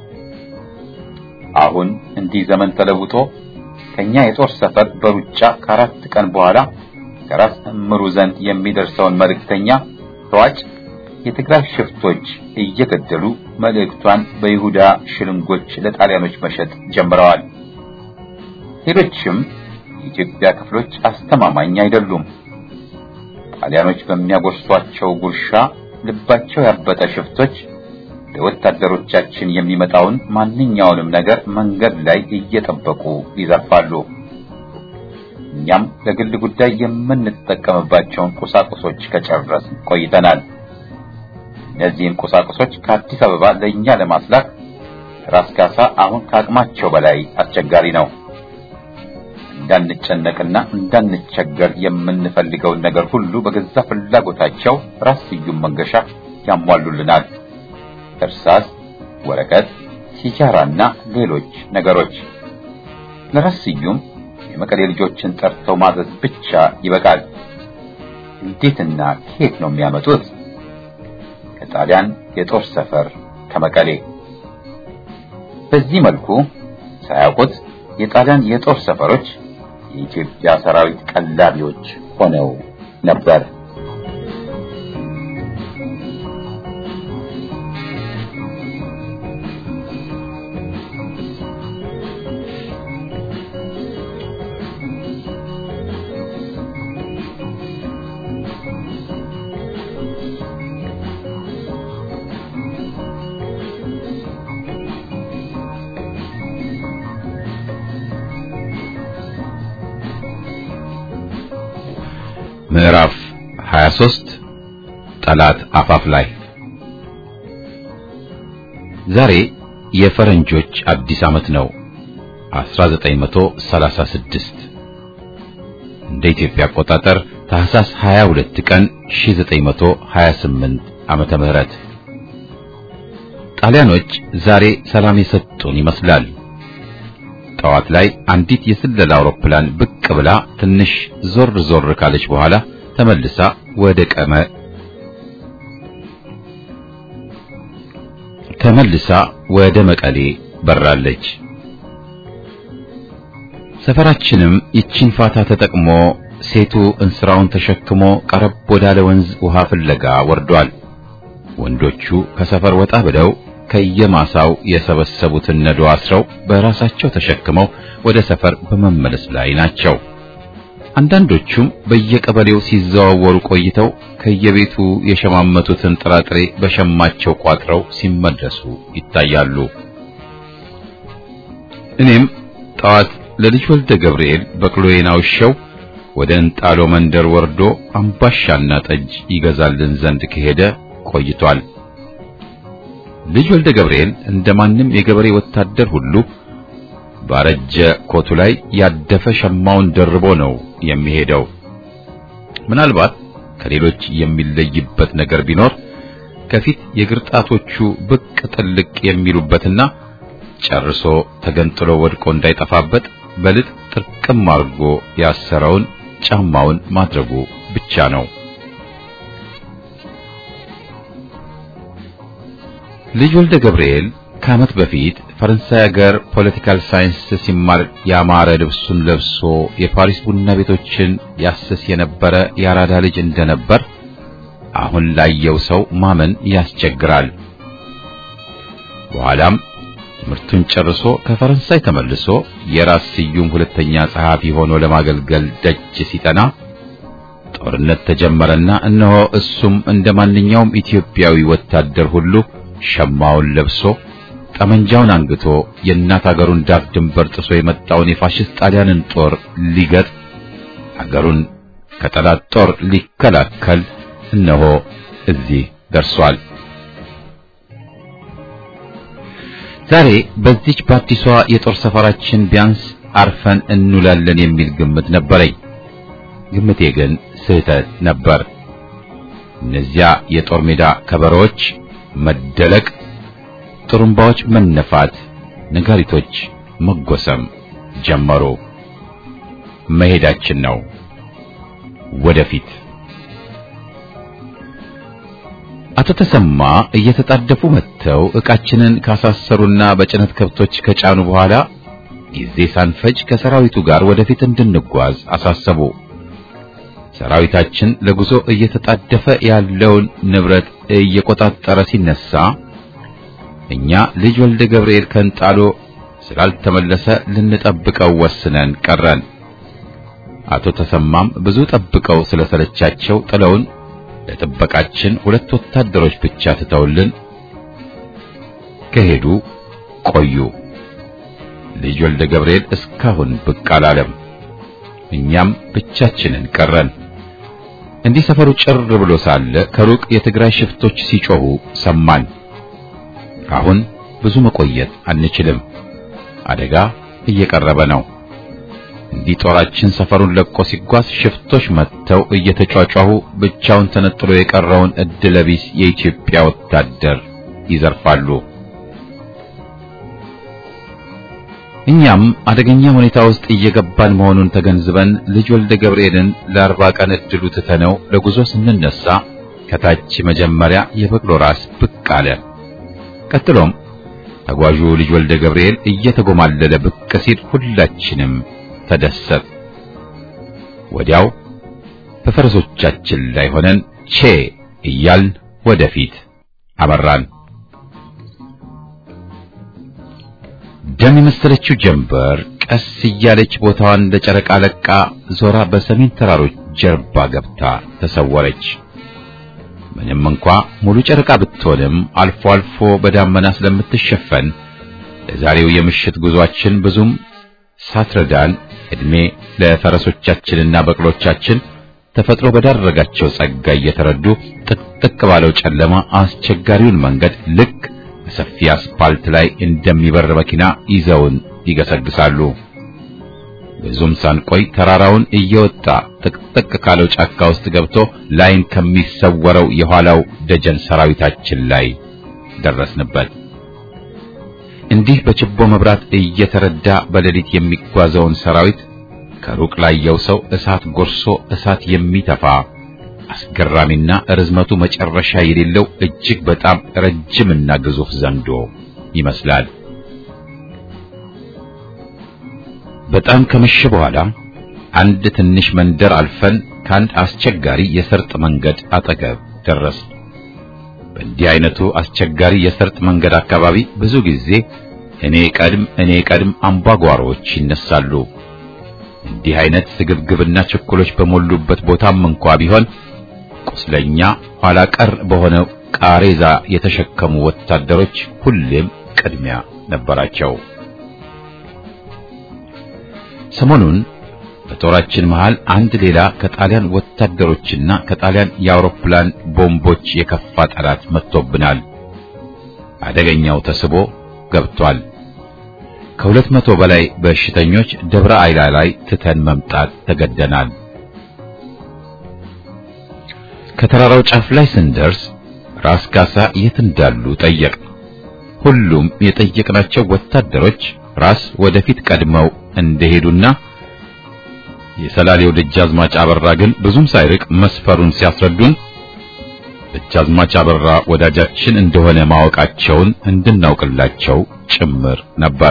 አሁን እንዲህ ዘመን ተለውጦ ከኛ የጦር ሰፈር በሩጫ ከአራት ቀን በኋላ ከራስ ምሩ ዘንድ የሚደርሰውን መልእክተኛ ተዋጭ የትግራይ ሽፍቶች እየገደሉ መልእክቷን በይሁዳ ሽልንጎች ለጣሊያኖች መሸጥ ጀምረዋል። ሌሎችም የኢትዮጵያ ክፍሎች አስተማማኝ አይደሉም። ጣሊያኖች በሚያጎርሷቸው ጉርሻ ልባቸው ያበጠ ሽፍቶች ለወታደሮቻችን የሚመጣውን ማንኛውንም ነገር መንገድ ላይ እየጠበቁ ይዘርፋሉ። እኛም ለግል ጉዳይ የምንጠቀምባቸውን ቁሳቁሶች ከጨረስ ቆይተናል። እነዚህን ቁሳቁሶች ከአዲስ አበባ ለኛ ለማስላክ ራስ ካሳ አሁን ከአቅማቸው በላይ አስቸጋሪ ነው። እንዳንጨነቅና እንዳንቸገር የምንፈልገውን ነገር ሁሉ በገዛ ፍላጎታቸው ራስ ስዩም መንገሻ ያሟሉልናል። እርሳስ፣ ወረቀት፣ ሲጃራና ሌሎች ነገሮች። ለራስ ስዩም የመቀሌ ልጆችን ጠርተው ማዘዝ ብቻ ይበቃል። እንዴትና ከየት ነው የሚያመጡት? ከጣሊያን የጦር ሰፈር ከመቀሌ። በዚህ መልኩ ሳያውቁት የጣሊያን የጦር ሰፈሮች የኢትዮጵያ ሰራዊት ቀላቢዎች ሆነው ነበር። ምዕራፍ ሃያ ሦስት ጠላት አፋፍ ላይ። ዛሬ የፈረንጆች አዲስ ዓመት ነው፣ አስራ ዘጠኝ መቶ ሰላሳ ስድስት እንደ ኢትዮጵያ አቆጣጠር ታህሳስ ሃያ ሁለት ቀን ሺህ ዘጠኝ መቶ ሀያ ስምንት ዓመተ ምህረት። ጣሊያኖች ዛሬ ሰላም የሰጡን ይመስላል። ጠዋት ላይ አንዲት የስለላ አውሮፕላን ብቅ ብላ ትንሽ ዞር ዞር ካለች በኋላ ተመልሳ ወደ ቀመ ተመልሳ ወደ መቀሌ በራለች። ሰፈራችንም ይቺን ፋታ ተጠቅሞ ሴቱ እንስራውን ተሸክሞ ቀረብ ወዳለ ወንዝ ውሃ ፍለጋ ወርዷል። ወንዶቹ ከሰፈር ወጣ ብለው ከየማሳው የሰበሰቡትን ነዶ አስረው በራሳቸው ተሸክመው ወደ ሰፈር በመመለስ ላይ ናቸው። አንዳንዶቹም በየቀበሌው ሲዘዋወሩ ቆይተው ከየቤቱ የሸማመቱትን ጥራጥሬ በሸማቸው ቋጥረው ሲመለሱ ይታያሉ። እኔም ጠዋት ለልጅ ወልደ ገብርኤል በቅሎዬን አውሸው ወደ እንጣሎ መንደር ወርዶ አምባሻና ጠጅ ይገዛልን ዘንድ ከሄደ ቆይቷል። ልጅ ወልደ ገብርኤል እንደማንም የገበሬ ወታደር ሁሉ ባረጀ ኮቱ ላይ ያደፈ ሸማውን ደርቦ ነው የሚሄደው። ምናልባት ከሌሎች የሚለይበት ነገር ቢኖር ከፊት የግርጣቶቹ ብቅ ጥልቅ የሚሉበትና ጨርሶ ተገንጥሎ ወድቆ እንዳይጠፋበት በልጥ ጥርቅም አድርጎ ያሰረውን ጫማውን ማድረጉ ብቻ ነው። ልጅ ወልደ ገብርኤል ከዓመት በፊት ፈረንሳይ ሀገር ፖለቲካል ሳይንስ ሲማር ያማረ ልብሱን ለብሶ የፓሪስ ቡና ቤቶችን ያስስ የነበረ የአራዳ ልጅ እንደነበር አሁን ላየው ሰው ማመን ያስቸግራል። በኋላም ትምህርቱን ጨርሶ ከፈረንሳይ ተመልሶ የራስ ስዩም ሁለተኛ ጸሐፊ ሆኖ ለማገልገል ደጅ ሲጠና ጦርነት ተጀመረና እነሆ እሱም እንደማንኛውም ኢትዮጵያዊ ወታደር ሁሉ ሸማውን ለብሶ ጠመንጃውን አንግቶ የእናት አገሩን ዳር ድንበር ጥሶ የመጣውን የፋሽስት ጣሊያንን ጦር ሊገጥ አገሩን ከጠላት ጦር ሊከላከል እነሆ እዚህ ደርሷል። ዛሬ በዚች በአዲሷ የጦር ሰፈራችን ቢያንስ አርፈን እንውላለን የሚል ግምት ነበረኝ። ግምቴ ግን ስህተት ነበር። እነዚያ የጦር ሜዳ ከበሮች መደለቅ፣ ጥሩምባዎች መነፋት፣ ነጋሪቶች መጎሰም ጀመሩ። መሄዳችን ነው ወደፊት። አቶ ተሰማ እየተጣደፉ መጥተው ዕቃችንን ካሳሰሩና በጭነት ከብቶች ከጫኑ በኋላ ጊዜ ሳንፈጅ ከሰራዊቱ ጋር ወደፊት እንድንጓዝ አሳሰቡ። ሰራዊታችን ለጉዞ እየተጣደፈ ያለውን ንብረት እየቆጣጠረ ሲነሳ እኛ ልጅ ወልደ ገብርኤል ከንጣሎ ስላልተመለሰ ልንጠብቀው ወስነን ቀረን። አቶ ተሰማም ብዙ ጠብቀው ስለሰለቻቸው ጥለውን ለጥበቃችን ሁለት ወታደሮች ብቻ ትተውልን ከሄዱ ቆዩ። ልጅ ወልደ ገብርኤል እስካሁን ብቅ አላለም። እኛም ብቻችንን ቀረን። እንዲህ ሰፈሩ ጭር ብሎ ሳለ ከሩቅ የትግራይ ሽፍቶች ሲጮሁ ሰማን። አሁን ብዙ መቆየት አንችልም። አደጋ እየቀረበ ነው። እንዲህ ጦራችን ሰፈሩን ለቆ ሲጓዝ ሽፍቶች መጥተው እየተጫጫሁ ብቻውን ተነጥሎ የቀረውን እድለቢስ የኢትዮጵያ ወታደር ይዘርፋሉ። እኛም አደገኛ ሁኔታ ውስጥ እየገባን መሆኑን ተገንዝበን ልጅ ወልደ ገብርኤልን ለአርባ ቀን እድሉ ትተነው ለጉዞ ስንነሳ ከታች መጀመሪያ የበቅሎ ራስ ብቅ አለ። ቀጥሎም ተጓዡ ልጅ ወልደ ገብርኤል እየተጎማለለ ብቅ ሲል ሁላችንም ተደሰት። ወዲያው በፈረሶቻችን ላይ ሆነን ቼ እያልን ወደፊት አመራን። ደም የመሰለችው ጀንበር ቀስ እያለች ቦታዋን ለጨረቃ ለቃ ዞራ በሰሜን ተራሮች ጀርባ ገብታ ተሰወረች። ምንም እንኳ ሙሉ ጨረቃ ብትሆንም አልፎ አልፎ በዳመና ስለምትሸፈን ለዛሬው የምሽት ጉዟችን ብዙም ሳትረዳን እድሜ ለፈረሶቻችንና በቅሎቻችን ተፈጥሮ በዳረጋቸው ጸጋ እየተረዱ ጥቅጥቅ ባለው ጨለማ አስቸጋሪውን መንገድ ልክ በሰፊ አስፓልት ላይ እንደሚበር መኪና ይዘውን ይገሰግሳሉ። ብዙም ሳንቆይ ተራራውን እየወጣ ጥቅጥቅ ካለው ጫካ ውስጥ ገብቶ ላይን ከሚሰወረው የኋላው ደጀን ሰራዊታችን ላይ ደረስንበት። እንዲህ በችቦ መብራት እየተረዳ በሌሊት የሚጓዘውን ሰራዊት ከሩቅ ላየው ሰው እሳት ጎርሶ እሳት የሚተፋ አስገራሚና ርዝመቱ መጨረሻ የሌለው እጅግ በጣም ረጅምና ግዙፍ ዘንዶ ይመስላል። በጣም ከመሸ በኋላ አንድ ትንሽ መንደር አልፈን ካንድ አስቸጋሪ የሰርጥ መንገድ አጠገብ ደረስ። በእንዲህ አይነቱ አስቸጋሪ የሰርጥ መንገድ አካባቢ ብዙ ጊዜ እኔ ቀድም እኔ ቀድም አምባጓሮች ይነሳሉ። እንዲህ አይነት ስግብግብና ችኩሎች በሞሉበት ቦታም እንኳ ቢሆን ቁስለኛ ኋላ ቀር በሆነው ቃሬዛ የተሸከሙ ወታደሮች ሁሌም ቅድሚያ ነበራቸው። ሰሞኑን በጦራችን መሃል አንድ ሌላ ከጣሊያን ወታደሮችና ከጣሊያን የአውሮፕላን ቦምቦች የከፋ ጠላት መጥቶብናል። አደገኛው ተስቦ ገብቷል። ከሁለት መቶ በላይ በሽተኞች ደብረ አይላ ላይ ትተን መምጣት ተገደናል። ከተራራው ጫፍ ላይ ስንደርስ ራስ ካሳ የት እንዳሉ ጠየቅ። ሁሉም የጠየቅናቸው ወታደሮች ራስ ወደፊት ቀድመው እንደሄዱና የሰላሌው ደጃዝማች አበራ ግን ብዙም ሳይርቅ መስፈሩን ሲያስረዱን ደጃዝማች አበራ ወዳጃችን እንደሆነ ማወቃቸውን እንድናውቅላቸው ጭምር ነበር።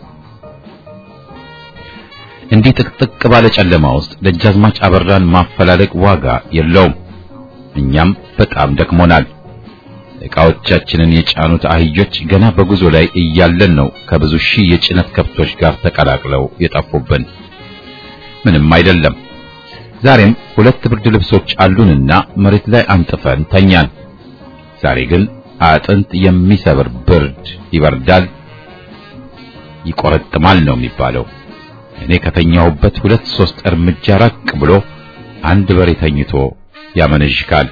እንዲህ ጥቅጥቅ ባለ ጨለማ ውስጥ ደጃዝማች አበራን ማፈላለግ ዋጋ የለውም። እኛም በጣም ደክሞናል። ዕቃዎቻችንን የጫኑት አህዮች ገና በጉዞ ላይ እያለን ነው ከብዙ ሺህ የጭነት ከብቶች ጋር ተቀላቅለው የጠፉብን። ምንም አይደለም። ዛሬም ሁለት ብርድ ልብሶች አሉንና መሬት ላይ አንጥፈን ተኛን። ዛሬ ግን አጥንት የሚሰብር ብርድ ይበርዳል፣ ይቆረጥማል ነው የሚባለው። እኔ ከተኛሁበት ሁለት ሶስት እርምጃ ራቅ ብሎ አንድ በሬ ተኝቶ ያመነዥካል።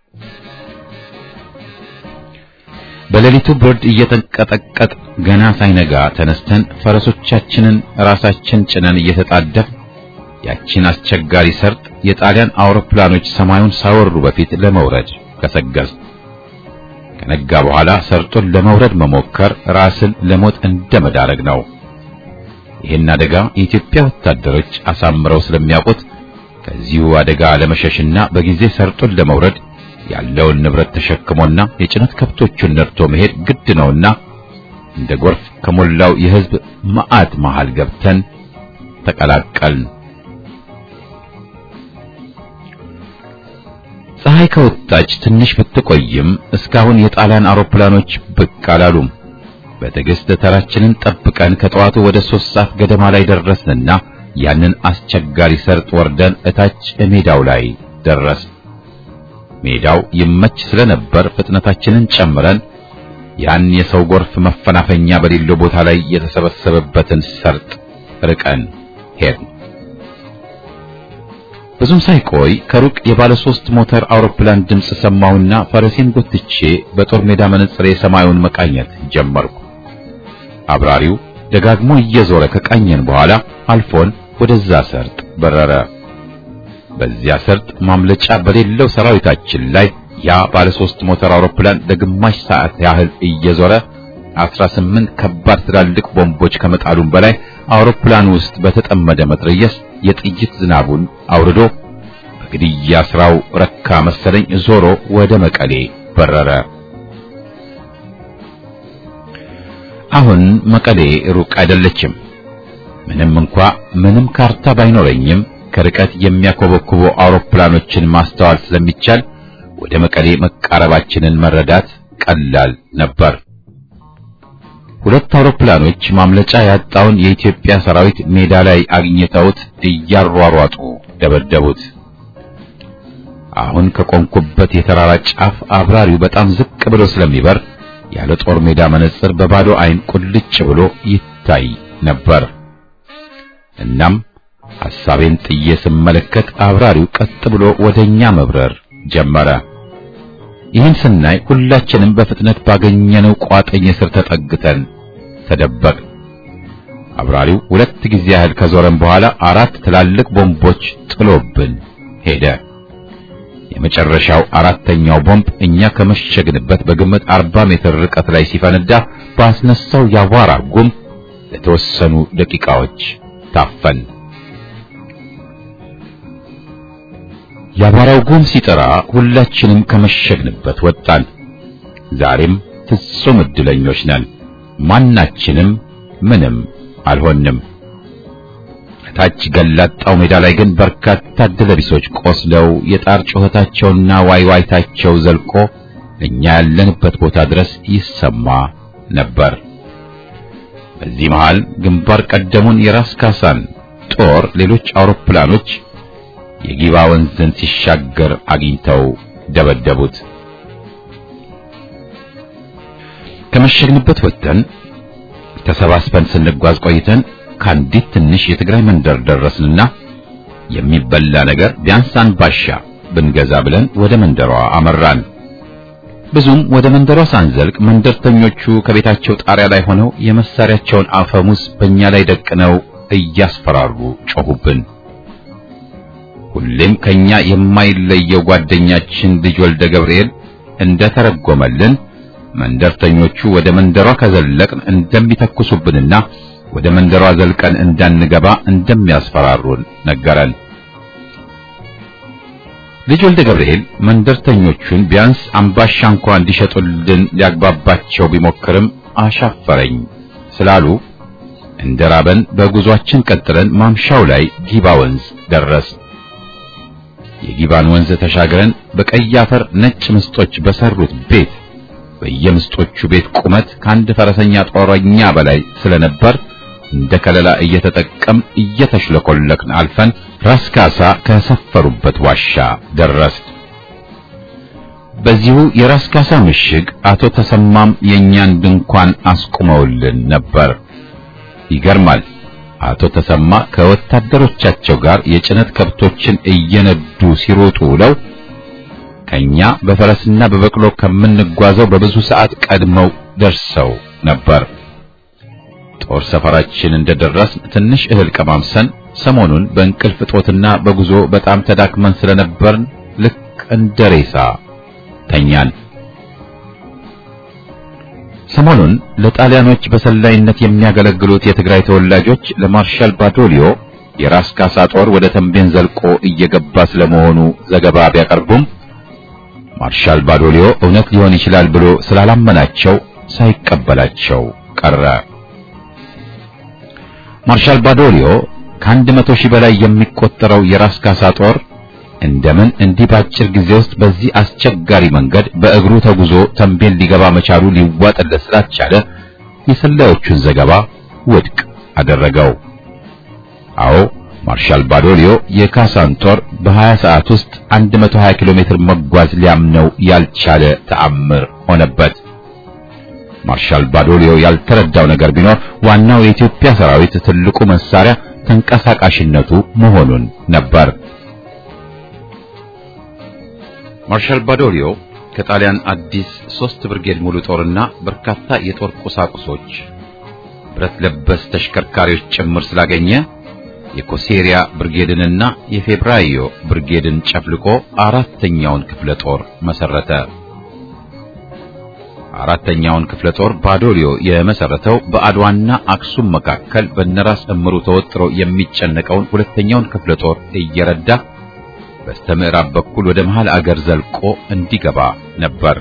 በሌሊቱ ብርድ እየተንቀጠቀጥ ገና ሳይነጋ ተነስተን ፈረሶቻችንን ራሳችን ጭነን እየተጣደፍ ያቺን አስቸጋሪ ሰርጥ የጣሊያን አውሮፕላኖች ሰማዩን ሳወሩ በፊት ለመውረድ ከሰገዝ ከነጋ በኋላ ሰርጡን ለመውረድ መሞከር ራስን ለሞት እንደመዳረግ ነው። ይህን አደጋ የኢትዮጵያ ወታደሮች አሳምረው ስለሚያውቁት ከዚሁ አደጋ ለመሸሽና በጊዜ ሰርጡን ለመውረድ ያለውን ንብረት ተሸክሞና የጭነት ከብቶቹን ነርቶ መሄድ ግድ ነውና እንደ ጎርፍ ከሞላው የሕዝብ መዓት መሃል ገብተን ተቀላቀልን። ፀሐይ ከወጣች ትንሽ ብትቆይም እስካሁን የጣሊያን አውሮፕላኖች ብቅ አላሉም። በትዕግስት ተራችንን ጠብቀን ከጠዋቱ ወደ ሶስት ሰዓት ገደማ ላይ ደረስንና ያንን አስቸጋሪ ሰርጥ ወርደን እታች ሜዳው ላይ ደረስ። ሜዳው ይመች ስለነበር ፍጥነታችንን ጨምረን ያን የሰው ጎርፍ መፈናፈኛ በሌለው ቦታ ላይ የተሰበሰበበትን ሰርጥ ርቀን ሄድን። ብዙም ሳይቆይ ከሩቅ የባለ ሶስት ሞተር አውሮፕላን ድምጽ ሰማሁና ፈረሴን ጎትቼ በጦር ሜዳ መነጽሬ ሰማዩን መቃኘት ጀመርኩ። አብራሪው ደጋግሞ እየዞረ ከቃኘን በኋላ አልፎን ወደዛ ሰርጥ በረረ። በዚያ ሰርጥ ማምለጫ በሌለው ሰራዊታችን ላይ ያ ባለ ሶስት ሞተር አውሮፕላን ለግማሽ ሰዓት ያህል እየዞረ አስራ ስምንት ከባድ ትላልቅ ቦምቦች ከመጣሉም በላይ አውሮፕላን ውስጥ በተጠመደ መትረየስ የጥይት ዝናቡን አውርዶ በግድያ ስራው ረካ መሰለኝ ዞሮ ወደ መቀሌ በረረ። አሁን መቀሌ ሩቅ አይደለችም። ምንም እንኳ ምንም ካርታ ባይኖረኝም ከርቀት የሚያኮበኩቡ አውሮፕላኖችን ማስተዋል ስለሚቻል ወደ መቀሌ መቃረባችንን መረዳት ቀላል ነበር። ሁለት አውሮፕላኖች ማምለጫ ያጣውን የኢትዮጵያ ሰራዊት ሜዳ ላይ አግኝተውት እያሯሯጡ ደበደቡት። አሁን ከቆምኩበት የተራራ ጫፍ አብራሪው በጣም ዝቅ ብሎ ስለሚበር ያለ ጦር ሜዳ መነጽር በባዶ አይን ቁልጭ ብሎ ይታይ ነበር። እናም ሐሳቤን ጥዬ ስመለከት አብራሪው ቀጥ ብሎ ወደኛ መብረር ጀመረ። ይህን ስናይ ሁላችንም በፍጥነት ባገኘነው ቋጥኝ ስር ተጠግተን ተደበቅ። አብራሪው ሁለት ጊዜ ያህል ከዞረን በኋላ አራት ትላልቅ ቦምቦች ጥሎብን ሄደ። የመጨረሻው አራተኛው ቦምብ እኛ ከመሸግንበት በግምት አርባ ሜትር ርቀት ላይ ሲፈነዳ ባስነሳው ያዋራ ጉም ለተወሰኑ ደቂቃዎች ታፈን። ያዋራው ጉም ሲጠራ ሁላችንም ከመሸግንበት ወጣን። ዛሬም ፍጹም እድለኞች ነን። ማናችንም ምንም አልሆንም። ታች ገላጣው ሜዳ ላይ ግን በርካታ ድለቢሶች ቆስለው የጣር ጩኸታቸውና ዋይዋይታቸው ዘልቆ እኛ ያለንበት ቦታ ድረስ ይሰማ ነበር። በዚህ መሃል ግንባር ቀደሙን የራስ ካሳን ጦር ሌሎች አውሮፕላኖች የጊባ ወንዝን ሲሻገር አግኝተው ደበደቡት። ከመሸግንበት ወጥተን ተሰባስበን ስንጓዝ ቆይተን ካንዲት ትንሽ የትግራይ መንደር ደረስንና የሚበላ ነገር ቢያንስ አንባሻ ብንገዛ ብለን ወደ መንደሯ አመራን። ብዙም ወደ መንደሯ ሳንዘልቅ መንደርተኞቹ ከቤታቸው ጣሪያ ላይ ሆነው የመሳሪያቸውን አፈሙዝ በእኛ ላይ ደቅነው እያስፈራሩ ጮሁብን። ሁሌም ከኛ የማይለየው ጓደኛችን ልጅ ወልደ ገብርኤል እንደተረጎመልን መንደርተኞቹ ወደ መንደሯ ከዘለቅን እንደሚተኩሱብንና ወደ መንደሯ ዘልቀን እንዳንገባ እንደሚያስፈራሩን ነገረን። ልጅ ወልደ ገብርኤል መንደርተኞቹን ቢያንስ አምባሻ እንኳን እንዲሸጡልን ሊያግባባቸው ቢሞክርም አሻፈረኝ ስላሉ እንደራበን በጉዟችን ቀጥለን ማምሻው ላይ ጊባ ወንዝ ደረስ። የጊባን ወንዝ ተሻግረን በቀይ አፈር ነጭ ምስጦች በሰሩት ቤት በየምስጦቹ ቤት ቁመት ከአንድ ፈረሰኛ ጦረኛ በላይ ስለነበር እንደ ከለላ እየተጠቀም እየተሽለኮለክን አልፈን ራስ ካሳ ከሰፈሩበት ዋሻ ደረስ። በዚሁ የራስ ካሳ ምሽግ አቶ ተሰማም የኛን ድንኳን አስቆመውልን ነበር። ይገርማል። አቶ ተሰማ ከወታደሮቻቸው ጋር የጭነት ከብቶችን እየነዱ ሲሮጡ ውለው ከኛ በፈረስና በበቅሎ ከምንጓዘው በብዙ ሰዓት ቀድመው ደርሰው ነበር። ጦር ሰፈራችን እንደደረስ ትንሽ እህል ቀማምሰን ሰሞኑን በእንቅልፍ ጦትና በጉዞ በጣም ተዳክመን ስለነበር ልክ እንደ ሬሳ ተኛን። ሰሞኑን ለጣሊያኖች በሰላይነት የሚያገለግሉት የትግራይ ተወላጆች ለማርሻል ባዶሊዮ የራስ ካሳ ጦር ወደ ተንቤን ዘልቆ እየገባ ስለመሆኑ ዘገባ ቢያቀርቡም ማርሻል ባዶሊዮ እውነት ሊሆን ይችላል ብሎ ስላላመናቸው ሳይቀበላቸው ቀረ። ማርሻል ባዶሊዮ ከአንድ መቶ ሺህ በላይ የሚቆጠረው የራስ ካሳ ጦር እንደምን እንዲህ ባጭር ጊዜ ውስጥ በዚህ አስቸጋሪ መንገድ በእግሩ ተጉዞ ተንቤን ሊገባ መቻሉ ሊዋጥለት ስላልቻለ የሰላዮቹን ዘገባ ውድቅ አደረገው። አዎ ማርሻል ባዶሊዮ የካሳን ጦር በሀያ ሰዓት ውስጥ መቶ ሀያ ኪሎ ሜትር መጓዝ ሊያምነው ያልቻለ ተአምር ሆነበት። ማርሻል ባዶሊዮ ያልተረዳው ነገር ቢኖር ዋናው የኢትዮጵያ ሰራዊት ትልቁ መሳሪያ ተንቀሳቃሽነቱ መሆኑን ነበር። ማርሻል ባዶሊዮ ከጣሊያን አዲስ ሶስት ብርጌድ ሙሉ ጦርና በርካታ የጦር ቁሳቁሶች ብረት ለበስ ተሽከርካሪዎች ጭምር ስላገኘ የኮሴሪያ ብርጌድንና የፌብራዮ ብርጌድን ጨፍልቆ አራተኛውን ክፍለ ጦር መሰረተ። አራተኛውን ክፍለ ጦር ባዶሊዮ የመሰረተው በአድዋና አክሱም መካከል በነራስ እምሩ ተወጥሮ የሚጨነቀውን ሁለተኛውን ክፍለ ጦር እየረዳ በስተምዕራብ በኩል ወደ መሃል አገር ዘልቆ እንዲገባ ነበር።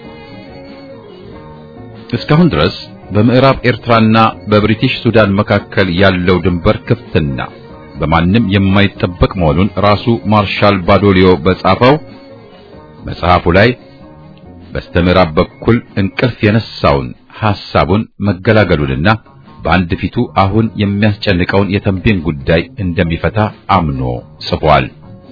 እስካሁን ድረስ በምዕራብ ኤርትራና በብሪቲሽ ሱዳን መካከል ያለው ድንበር ክፍትና በማንም የማይጠበቅ መሆኑን ራሱ ማርሻል ባዶሊዮ በጻፈው መጽሐፉ ላይ በስተምዕራብ በኩል እንቅልፍ የነሳውን ሐሳቡን መገላገሉንና በአንድ ፊቱ አሁን የሚያስጨንቀውን የተንቤን ጉዳይ እንደሚፈታ አምኖ ጽፏል።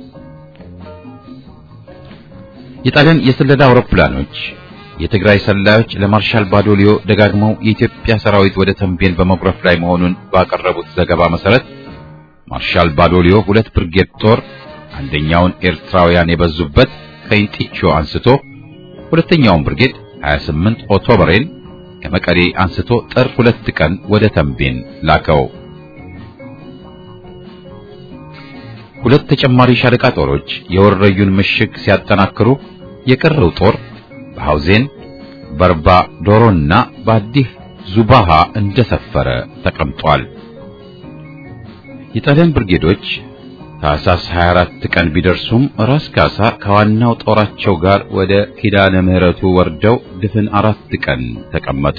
የጣሊያን የስለላ አውሮፕላኖች የትግራይ ሰላዮች ለማርሻል ባዶሊዮ ደጋግመው የኢትዮጵያ ሰራዊት ወደ ተንቤን በመጉረፍ ላይ መሆኑን ባቀረቡት ዘገባ መሰረት ማርሻል ባዶሊዮ ሁለት ብርጌድ ጦር አንደኛውን ኤርትራውያን የበዙበት ከኢንጢቾ አንስቶ ሁለተኛውን ብርጌድ ሀያ ስምንት ኦክቶበርን ከመቀሌ አንስቶ ጥር ሁለት ቀን ወደ ተንቤን ላከው። ሁለት ተጨማሪ ሻለቃ ጦሮች የወረዩን ምሽግ ሲያጠናክሩ የቀረው ጦር በሐውዜን በርባ ዶሮና በአዲህ ዙባሃ እንደሰፈረ ተቀምጧል። የጣሊያን ብርጌዶች ታህሳስ ሀያ አራት ቀን ቢደርሱም ራስ ካሳ ከዋናው ጦራቸው ጋር ወደ ኪዳነ ምህረቱ ወርደው ድፍን አራት ቀን ተቀመጡ።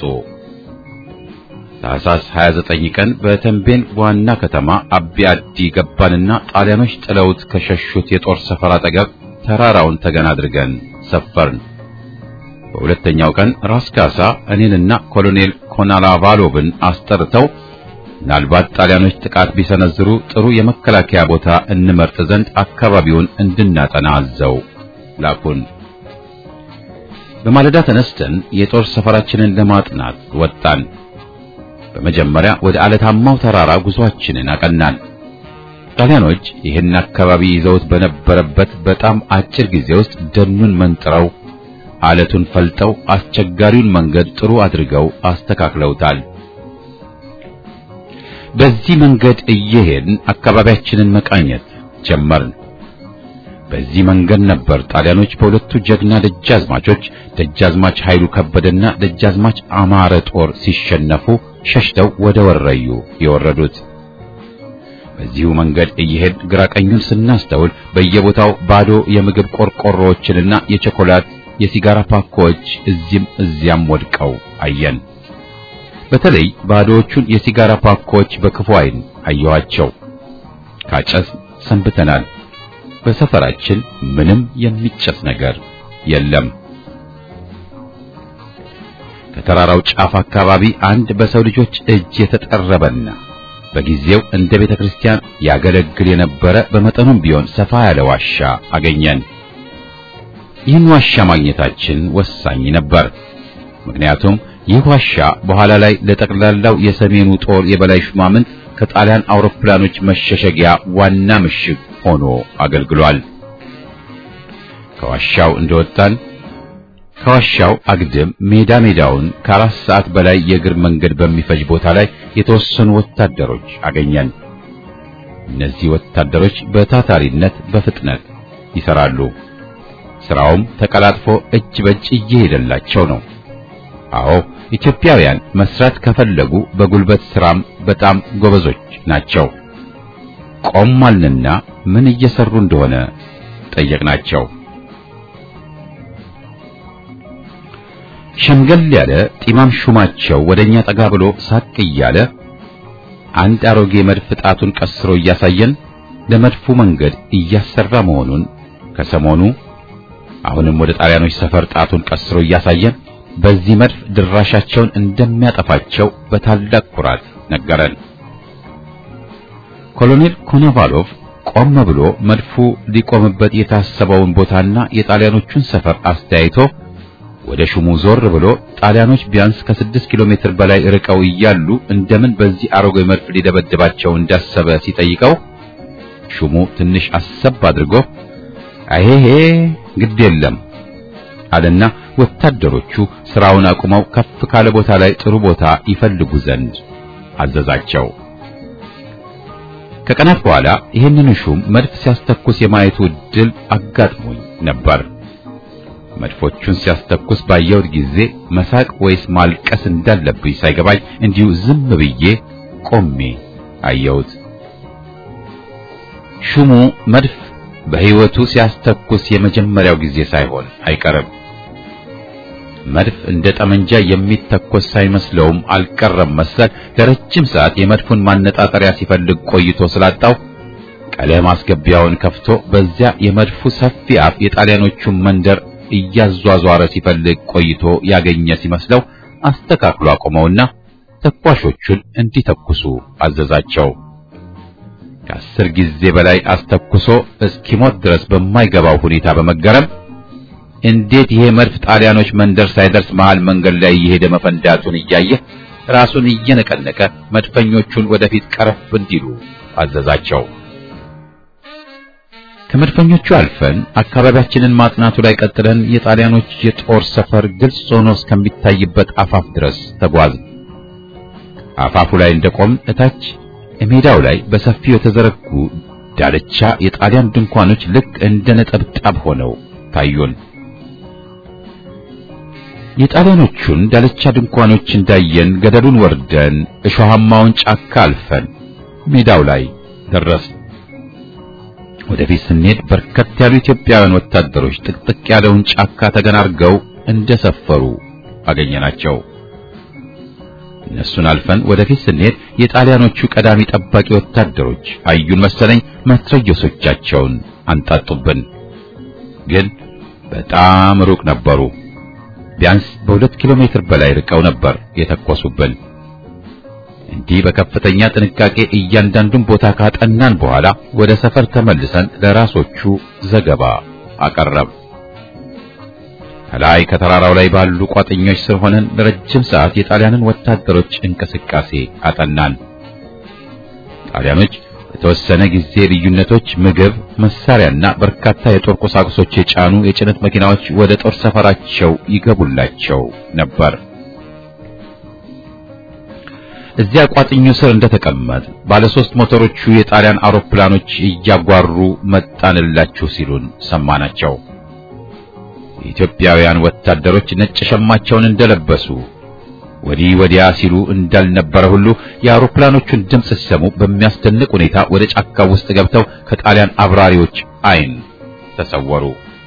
ታህሳስ ሀያ ዘጠኝ ቀን በተንቤን ዋና ከተማ አቢ አዲ ገባንና ጣሊያኖች ጥለውት ከሸሹት የጦር ሰፈር አጠገብ ተራራውን ተገና አድርገን ሰፈርን። በሁለተኛው ቀን ራስ ካሳ እኔንና ኮሎኔል ኮናላቫሎቭን አስጠርተው ምናልባት ጣሊያኖች ጥቃት ቢሰነዝሩ ጥሩ የመከላከያ ቦታ እንመርጥ ዘንድ አካባቢውን እንድናጠና አዘው ላኩን። በማለዳ ተነስተን የጦር ሰፈራችንን ለማጥናት ወጣን። በመጀመሪያ ወደ አለታማው ተራራ ጉዟችንን አቀናን። ጣሊያኖች ይህን አካባቢ ይዘውት በነበረበት በጣም አጭር ጊዜ ውስጥ ደኑን መንጥረው አለቱን ፈልጠው አስቸጋሪውን መንገድ ጥሩ አድርገው አስተካክለውታል። በዚህ መንገድ እየሄድን አካባቢያችንን መቃኘት ጀመርን። በዚህ መንገድ ነበር ጣሊያኖች በሁለቱ ጀግና ደጃዝማቾች ደጃዝማች ኃይሉ ከበደና ደጃዝማች አማረ ጦር ሲሸነፉ ሸሽተው ወደ ወረዩ የወረዱት። በዚሁ መንገድ እየሄድ ግራቀኙን ስናስተውል በየቦታው ባዶ የምግብ ቆርቆሮዎችንና የቸኮላት የሲጋራ ፓኮች እዚህም እዚያም ወድቀው አየን። በተለይ ባዶዎቹን የሲጋራ ፓኮች በክፉ ዓይን አየኋቸው። ካጨስ ሰንብተናል። በሰፈራችን ምንም የሚጨስ ነገር የለም። ከተራራው ጫፍ አካባቢ አንድ በሰው ልጆች እጅ የተጠረበና በጊዜው እንደ ቤተክርስቲያን ያገለግል የነበረ በመጠኑም ቢሆን ሰፋ ያለ ዋሻ አገኘን። ይህን ዋሻ ማግኘታችን ወሳኝ ነበር። ምክንያቱም ይህ ዋሻ በኋላ ላይ ለጠቅላላው የሰሜኑ ጦር የበላይ ሹማምንት ከጣሊያን አውሮፕላኖች መሸሸጊያ ዋና ምሽግ ሆኖ አገልግሏል። ከዋሻው እንደወጣን ከዋሻው አግድም ሜዳ ሜዳውን ከአራት ሰዓት በላይ የእግር መንገድ በሚፈጅ ቦታ ላይ የተወሰኑ ወታደሮች አገኘን። እነዚህ ወታደሮች በታታሪነት በፍጥነት ይሰራሉ። ስራውም ተቀላጥፎ እጅ በእጅ እየሄደላቸው ነው። አዎ ኢትዮጵያውያን መስራት ከፈለጉ በጉልበት ስራም በጣም ጎበዞች ናቸው። ቆማልንና ምን እየሰሩ እንደሆነ ጠየቅናቸው። ሸምገል ያለ ጢማም ሹማቸው ወደኛ ጠጋ ብሎ ሳቅ እያለ አንድ አሮጌ መድፍ ጣቱን ቀስሮ እያሳየን ለመድፉ መንገድ እያሰራ መሆኑን ከሰሞኑ አሁንም ወደ ጣሊያኖች ሰፈር ጣቱን ቀስሮ እያሳየን በዚህ መድፍ ድራሻቸውን እንደሚያጠፋቸው በታላቅ ኩራት ነገረን። ኮሎኔል ኮኖቫሎቭ ቆም ብሎ መድፉ ሊቆምበት የታሰበውን ቦታና የጣሊያኖቹን ሰፈር አስተያይቶ ወደ ሹሙ ዞር ብሎ ጣሊያኖች ቢያንስ ከስድስት ኪሎ ሜትር በላይ ርቀው እያሉ እንደምን በዚህ አሮጌ መድፍ ሊደበድባቸው እንዳሰበ ሲጠይቀው ሹሙ ትንሽ አሰብ አድርጎ አይሄ ግድ የለም አለና ወታደሮቹ ስራውን አቁመው ከፍ ካለ ቦታ ላይ ጥሩ ቦታ ይፈልጉ ዘንድ አዘዛቸው። ከቀናት በኋላ ይህንን ሹም መድፍ ሲያስተኩስ የማየቱ ዕድል አጋጥሞኝ ነበር። መድፎቹን ሲያስተኩስ ባየሁት ጊዜ መሳቅ ወይስ ማልቀስ እንዳለብኝ ሳይገባኝ እንዲሁ ዝም ብዬ ቆሜ አየሁት። ሹሙ መድፍ በሕይወቱ ሲያስተኩስ የመጀመሪያው ጊዜ ሳይሆን አይቀርም። መድፍ እንደ ጠመንጃ የሚተኮስ ሳይመስለውም አልቀረም መሰል ለረጅም ሰዓት የመድፉን ማነጣጠሪያ ሲፈልግ ቆይቶ ስላጣው ቀለም ማስገቢያውን ከፍቶ በዚያ የመድፉ ሰፊ አፍ የጣሊያኖቹን መንደር እያዟዟረ ሲፈልግ ቆይቶ ያገኘ ሲመስለው አስተካክሎ አቆመውና ተኳሾቹን እንዲተኩሱ አዘዛቸው። ከአስር ጊዜ በላይ አስተኩሶ እስኪሞት ድረስ በማይገባው ሁኔታ በመገረም እንዴት ይሄ መድፍ ጣሊያኖች መንደር ሳይደርስ መሃል መንገድ ላይ እየሄደ መፈንዳቱን እያየ ራሱን እየነቀነቀ መድፈኞቹን ወደፊት ቀረብ እንዲሉ አዘዛቸው። ከመድፈኞቹ አልፈን አካባቢያችንን ማጥናቱ ላይ ቀጥለን የጣሊያኖች የጦር ሰፈር ግልጽ ሆኖ እስከሚታይበት አፋፍ ድረስ ተጓዝን። አፋፉ ላይ እንደቆምን እታች ሜዳው ላይ በሰፊው የተዘረጉ ዳልቻ የጣሊያን ድንኳኖች ልክ እንደ ነጠብጣብ ሆነው ታዩን። የጣሊያኖቹን ዳልቻ ድንኳኖች እንዳየን ገደሉን ወርደን እሾሃማውን ጫካ አልፈን ሜዳው ላይ ደረስን። ወደፊት ስንሄድ በርከት ያሉ ኢትዮጵያውያን ወታደሮች ጥቅጥቅ ያለውን ጫካ ተገናርገው እንደሰፈሩ አገኘናቸው። እነሱን አልፈን ወደፊት ስንሄድ የጣሊያኖቹ ቀዳሚ ጠባቂ ወታደሮች አዩን መሰለኝ መትረየሶቻቸውን አንጣጡብን። ግን በጣም ሩቅ ነበሩ። ቢያንስ በሁለት ኪሎ ሜትር በላይ ርቀው ነበር የተኮሱብን። እንዲህ በከፍተኛ ጥንቃቄ እያንዳንዱን ቦታ ካጠናን በኋላ ወደ ሰፈር ተመልሰን ለራሶቹ ዘገባ አቀረብ። ከላይ ከተራራው ላይ ባሉ ቋጥኞች ስር ሆነን ለረጅም ሰዓት የጣሊያንን ወታደሮች እንቅስቃሴ አጠናን። ጣሊያኖች የተወሰነ ጊዜ ልዩነቶች ምግብ፣ መሳሪያና በርካታ የጦር ቁሳቁሶች የጫኑ የጭነት መኪናዎች ወደ ጦር ሰፈራቸው ይገቡላቸው ነበር። እዚያ ቋጥኙ ስር እንደተቀመጥ ባለ ሶስት ሞተሮቹ የጣሊያን አውሮፕላኖች እያጓሩ መጣንላችሁ ሲሉን ሰማናቸው። የኢትዮጵያውያን ወታደሮች ነጭ ሸማቸውን እንደለበሱ ወዲህ ወዲያ ሲሉ እንዳልነበረ ሁሉ የአውሮፕላኖቹን ድምፅ ሲሰሙ በሚያስደንቅ ሁኔታ ወደ ጫካው ውስጥ ገብተው ከጣሊያን አብራሪዎች አይን ተሰወሩ።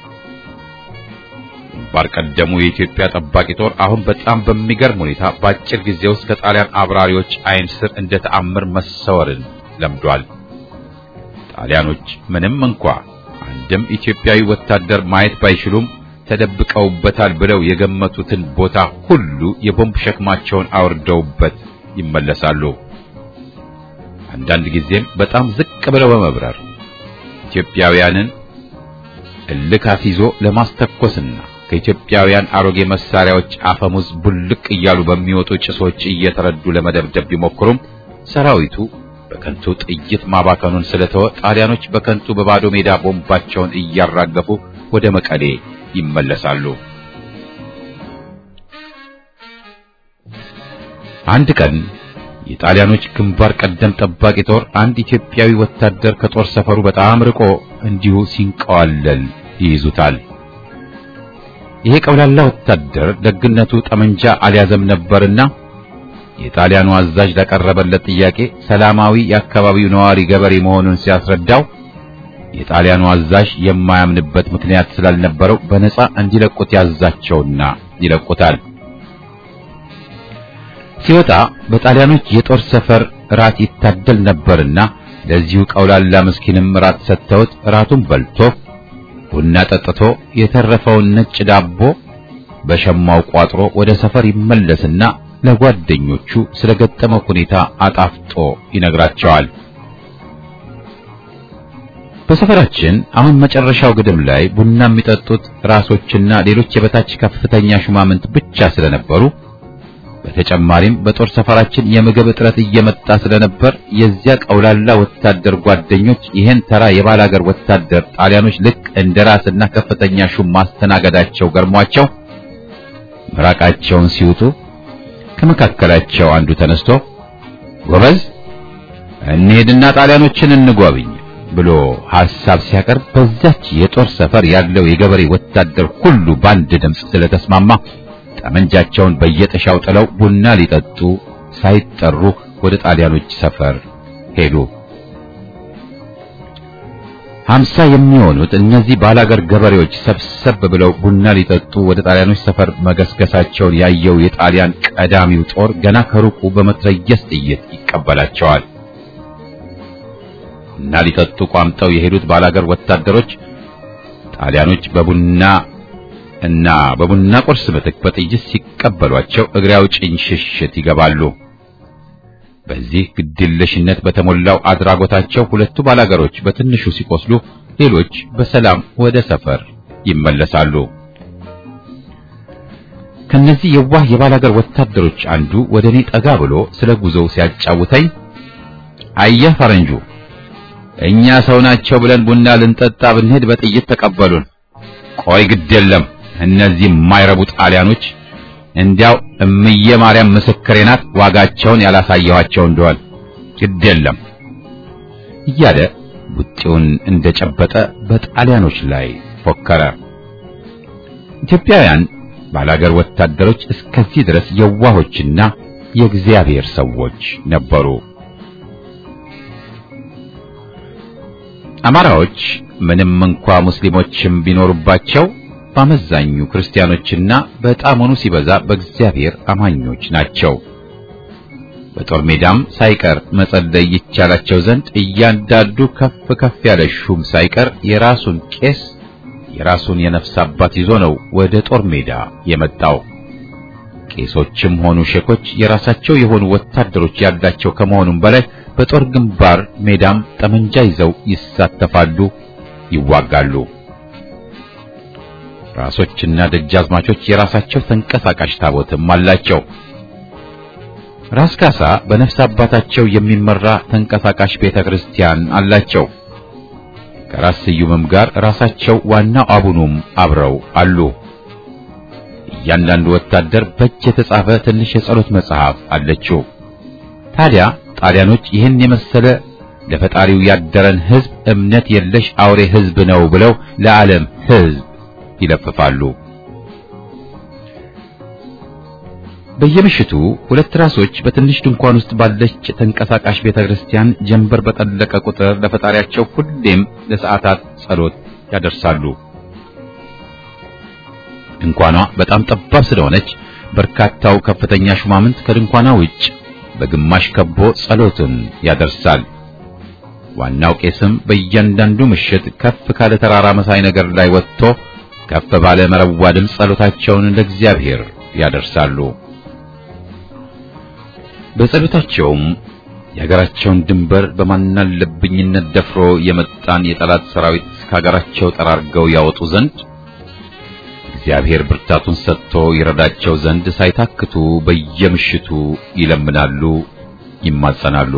ግንባር ቀደሙ የኢትዮጵያ ጠባቂ ጦር አሁን በጣም በሚገርም ሁኔታ በአጭር ጊዜ ውስጥ ከጣሊያን አብራሪዎች አይን ስር እንደ ተአምር መሰወርን ለምዷል። ጣሊያኖች ምንም እንኳ አንድም ኢትዮጵያዊ ወታደር ማየት ባይችሉም ተደብቀውበታል ብለው የገመቱትን ቦታ ሁሉ የቦምብ ሸክማቸውን አውርደውበት ይመለሳሉ። አንዳንድ ጊዜም በጣም ዝቅ ብለው በመብረር ኢትዮጵያውያንን እልክ አስይዞ ለማስተኮስና ከኢትዮጵያውያን አሮጌ መሳሪያዎች አፈሙዝ ቡልቅ እያሉ በሚወጡ ጭሶች እየተረዱ ለመደብደብ ቢሞክሩም ሰራዊቱ በከንቱ ጥይት ማባከኑን ስለተወ ጣሊያኖች በከንቱ በባዶ ሜዳ ቦምባቸውን እያራገፉ ወደ መቀሌ ይመለሳሉ። አንድ ቀን የጣሊያኖች ግንባር ቀደም ጠባቂ ጦር አንድ ኢትዮጵያዊ ወታደር ከጦር ሰፈሩ በጣም ርቆ እንዲሁ ሲንቀዋለል ይይዙታል። ይሄ ቀውላላ ወታደር ደግነቱ ጠመንጃ አልያዘም ነበርና የጣሊያኑ አዛዥ ለቀረበለት ጥያቄ ሰላማዊ የአካባቢው ነዋሪ ገበሬ መሆኑን ሲያስረዳው የጣሊያኑ አዛዥ የማያምንበት ምክንያት ስላልነበረው በነፃ እንዲለቁት ያዛቸውና ይለቁታል። ሲወጣ በጣሊያኖች የጦር ሰፈር ራት ይታደል ነበርና ለዚሁ ቀውላላ ምስኪንም ራት ሰጥተውት ራቱን በልቶ ቡና ጠጥቶ የተረፈውን ነጭ ዳቦ በሸማው ቋጥሮ ወደ ሰፈር ይመለስና ለጓደኞቹ ስለገጠመው ሁኔታ አጣፍጦ ይነግራቸዋል። በሰፈራችን አሁን መጨረሻው ግድም ላይ ቡና የሚጠጡት ራሶችና ሌሎች የበታች ከፍተኛ ሹማምንት ብቻ ስለነበሩ በተጨማሪም በጦር ሰፈራችን የምግብ እጥረት እየመጣ ስለነበር የዚያ ቀውላላ ወታደር ጓደኞች ይሄን ተራ የባላገር ወታደር ጣሊያኖች ልክ እንደ ራስና ከፍተኛ ሹም ማስተናገዳቸው ገርሟቸው ምራቃቸውን ሲውጡ ከመካከላቸው አንዱ ተነስቶ ጎበዝ እንሄድና ጣሊያኖችን እንጓብኝ ብሎ ሐሳብ ሲያቀርብ በዛች የጦር ሰፈር ያለው የገበሬ ወታደር ሁሉ ባንድ ድምፅ ስለተስማማ ጠመንጃቸውን በየጥሻው ጥለው ቡና ሊጠጡ ሳይጠሩ ወደ ጣሊያኖች ሰፈር ሄዱ። ሀምሳ የሚሆኑት እነዚህ ባላገር ገበሬዎች ሰብሰብ ብለው ቡና ሊጠጡ ወደ ጣሊያኖች ሰፈር መገስገሳቸውን ያየው የጣሊያን ቀዳሚው ጦር ገና ከሩቁ በመትረየስ ጥይት ይቀበላቸዋል። እና ሊጠጡ ቋምጠው የሄዱት ባላገር ወታደሮች ጣሊያኖች በቡና እና በቡና ቁርስ ምትክ በጥይት ሲቀበሏቸው እግሬ አውጭኝ ሽሽት ይገባሉ። በዚህ ግድለሽነት በተሞላው አድራጎታቸው ሁለቱ ባላገሮች በትንሹ ሲቆስሉ፣ ሌሎች በሰላም ወደ ሰፈር ይመለሳሉ። ከነዚህ የዋህ የባላገር ወታደሮች አንዱ ወደኔ ጠጋ ብሎ ስለ ጉዞው ሲያጫውተኝ አየህ ፈረንጁ እኛ ሰው ናቸው ብለን ቡና ልንጠጣ ብንሄድ በጥይት ተቀበሉን። ቆይ ግድ የለም እነዚህ የማይረቡ ጣሊያኖች እንዲያው እምዬ ማርያም ምስክሬ ናት ዋጋቸውን ያላሳየኋቸው እንደሆነ ግድ የለም እያለ ቡጢውን እንደጨበጠ በጣሊያኖች ላይ ፎከረ። ኢትዮጵያውያን ባላገር ወታደሮች እስከዚህ ድረስ የዋሆችና የእግዚአብሔር ሰዎች ነበሩ። አማራዎች ምንም እንኳ ሙስሊሞችም ቢኖሩባቸው በአመዛኙ ክርስቲያኖችና በጣሙኑ ሲበዛ በእግዚአብሔር አማኞች ናቸው። በጦር ሜዳም ሳይቀር መጸለይ ይቻላቸው ዘንድ እያንዳንዱ ከፍ ከፍ ያለ ሹም ሳይቀር የራሱን ቄስ የራሱን የነፍስ አባት ይዞ ነው ወደ ጦር ሜዳ የመጣው። ቄሶችም ሆኑ ሼኮች የራሳቸው የሆኑ ወታደሮች ያላቸው ከመሆኑም በላይ በጦር ግንባር ሜዳም ጠመንጃ ይዘው ይሳተፋሉ፣ ይዋጋሉ። ራሶችና ደጃዝማቾች የራሳቸው ተንቀሳቃሽ ታቦትም አላቸው። ራስ ካሳ በነፍስ አባታቸው የሚመራ ተንቀሳቃሽ ቤተክርስቲያን አላቸው። ከራስ ስዩምም ጋር ራሳቸው ዋናው አቡኑም አብረው አሉ። እያንዳንዱ ወታደር በእጅ የተጻፈ ትንሽ የጸሎት መጽሐፍ አለችው። ታዲያ ጣሊያኖች ይህን የመሰለ ለፈጣሪው ያደረን ሕዝብ እምነት የለሽ አውሬ ሕዝብ ነው ብለው ለዓለም ሕዝብ ይለፍፋሉ። በየምሽቱ ሁለት ራሶች በትንሽ ድንኳን ውስጥ ባለች ተንቀሳቃሽ ቤተክርስቲያን ጀንበር በጠለቀ ቁጥር ለፈጣሪያቸው ሁሌም ለሰዓታት ጸሎት ያደርሳሉ። ድንኳኗ በጣም ጠባብ ስለሆነች በርካታው ከፍተኛ ሹማምንት ከድንኳኗ ውጭ በግማሽ ከቦ ጸሎትን ያደርሳል። ዋናው ቄስም በእያንዳንዱ ምሽት ከፍ ካለ ተራራ መሳይ ነገር ላይ ወጥቶ ከፍ ባለ መረዋ ድምፅ ጸሎታቸውን ለእግዚአብሔር ያደርሳሉ። በጸሎታቸውም የሀገራቸውን ድንበር በማናለብኝነት ደፍሮ የመጣን የጠላት ሰራዊት ከሀገራቸው ጠራርገው ያወጡ ዘንድ እግዚአብሔር ብርታቱን ሰጥቶ ይረዳቸው ዘንድ ሳይታክቱ በየምሽቱ ይለምናሉ፣ ይማጸናሉ።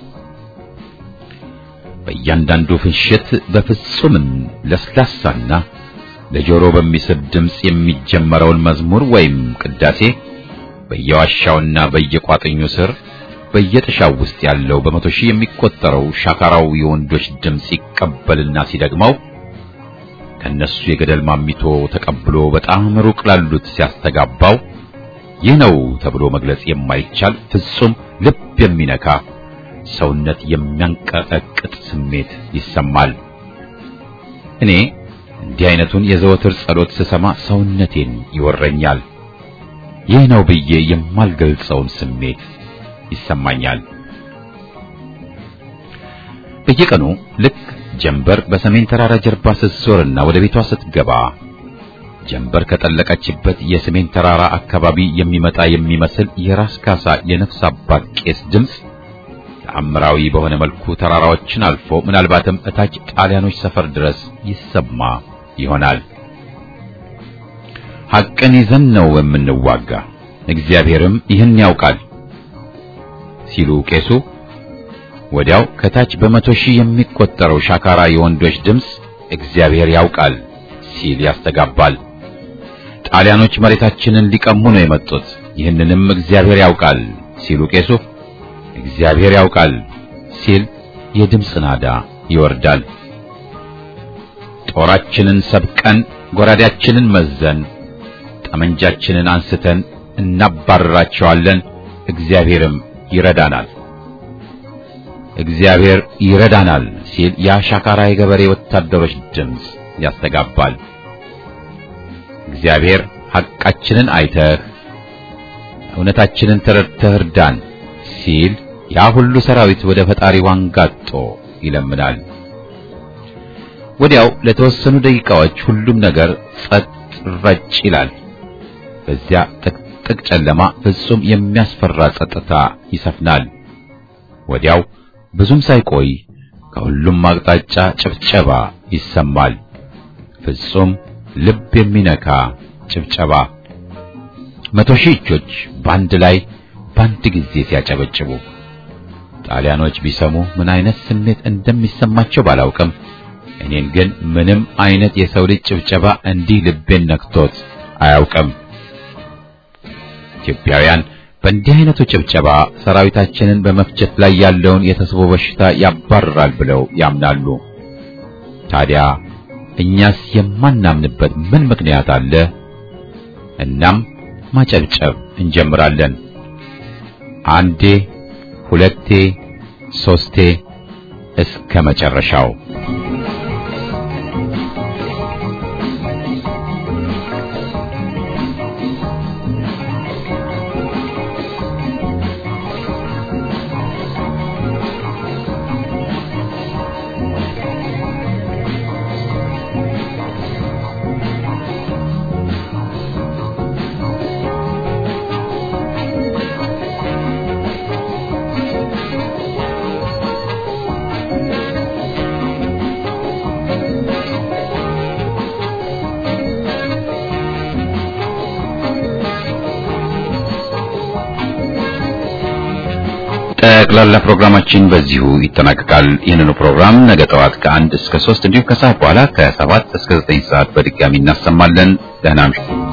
በእያንዳንዱ ፍንሽት በፍጹም ለስላሳና ለጆሮ በሚስብ ድምፅ የሚጀመረውን መዝሙር ወይም ቅዳሴ በየዋሻውና በየቋጥኙ ስር በየጥሻው ውስጥ ያለው በመቶ ሺህ የሚቆጠረው ሻካራው የወንዶች ድምፅ ይቀበልና ሲደግመው ከነሱ የገደል ማሚቶ ተቀብሎ በጣም ሩቅ ላሉት ሲያስተጋባው ይህ ነው ተብሎ መግለጽ የማይቻል ፍጹም ልብ የሚነካ ሰውነት የሚያንቀጠቅጥ ስሜት ይሰማል። እኔ እንዲህ አይነቱን የዘወትር ጸሎት ስሰማ ሰውነቴን ይወረኛል። ይህ ነው ብዬ የማልገልጸውን ስሜት ይሰማኛል። በየቀኑ ልክ ጀንበር በሰሜን ተራራ ጀርባ ስትዞርና ወደ ቤቷ ስትገባ ጀንበር ከጠለቀችበት የሰሜን ተራራ አካባቢ የሚመጣ የሚመስል የራስ ካሳ የነፍስ አባት ቄስ ድምፅ ተአምራዊ በሆነ መልኩ ተራራዎችን አልፎ ምናልባትም እታች ጣሊያኖች ሰፈር ድረስ ይሰማ ይሆናል። ሐቅን ይዘን ነው የምንዋጋ፣ እግዚአብሔርም ይህን ያውቃል ሲሉ ቄሱ ወዲያው ከታች በመቶ ሺህ የሚቆጠረው ሻካራ የወንዶች ድምፅ እግዚአብሔር ያውቃል ሲል ያስተጋባል። ጣሊያኖች መሬታችንን ሊቀሙ ነው የመጡት፣ ይህንንም እግዚአብሔር ያውቃል ሲሉ ቄሱ እግዚአብሔር ያውቃል ሲል የድምፅ ናዳ ይወርዳል። ጦራችንን ሰብቀን ጎራዴያችንን መዘን ጠመንጃችንን አንስተን እናባርራቸዋለን፣ እግዚአብሔርም ይረዳናል እግዚአብሔር ይረዳናል ሲል ያሻካራ የገበሬ ወታደሮች ድምፅ ያስተጋባል። እግዚአብሔር ሐቃችንን አይተህ እውነታችንን ተረድተህ እርዳን ሲል ያ ሁሉ ሰራዊት ወደ ፈጣሪ ዋንጋጦ ይለምናል። ወዲያው ለተወሰኑ ደቂቃዎች ሁሉም ነገር ጸጥ ረጭ ይላል። በዚያ ጥቅጥቅ ጨለማ ፍጹም የሚያስፈራ ጸጥታ ይሰፍናል። ወዲያው ብዙም ሳይቆይ ከሁሉም አቅጣጫ ጭብጨባ ይሰማል። ፍጹም ልብ የሚነካ ጭብጨባ። መቶ ሺህ እጆች ባንድ ላይ ባንድ ጊዜ ሲያጨበጭቡ ጣሊያኖች ቢሰሙ ምን አይነት ስሜት እንደሚሰማቸው ባላውቅም እኔን ግን ምንም አይነት የሰው ልጅ ጭብጨባ እንዲህ ልቤን ነክቶት አያውቅም። ኢትዮጵያውያን በእንዲህ አይነቱ ጭብጨባ ሰራዊታችንን በመፍጀት ላይ ያለውን የተስቦ በሽታ ያባርራል ብለው ያምናሉ። ታዲያ እኛስ የማናምንበት ምን ምክንያት አለ? እናም ማጨብጨብ እንጀምራለን። አንዴ፣ ሁለቴ፣ ሶስቴ እስከ መጨረሻው። ጠቅላላ ፕሮግራማችን በዚሁ ይጠናቀቃል። ይህንኑ ፕሮግራም ነገ ጠዋት ከአንድ እስከ ሶስት እንዲሁም ከሰዓት በኋላ ከሰባት እስከ ዘጠኝ ሰዓት በድጋሚ እናሰማለን። ደህና እምሹ።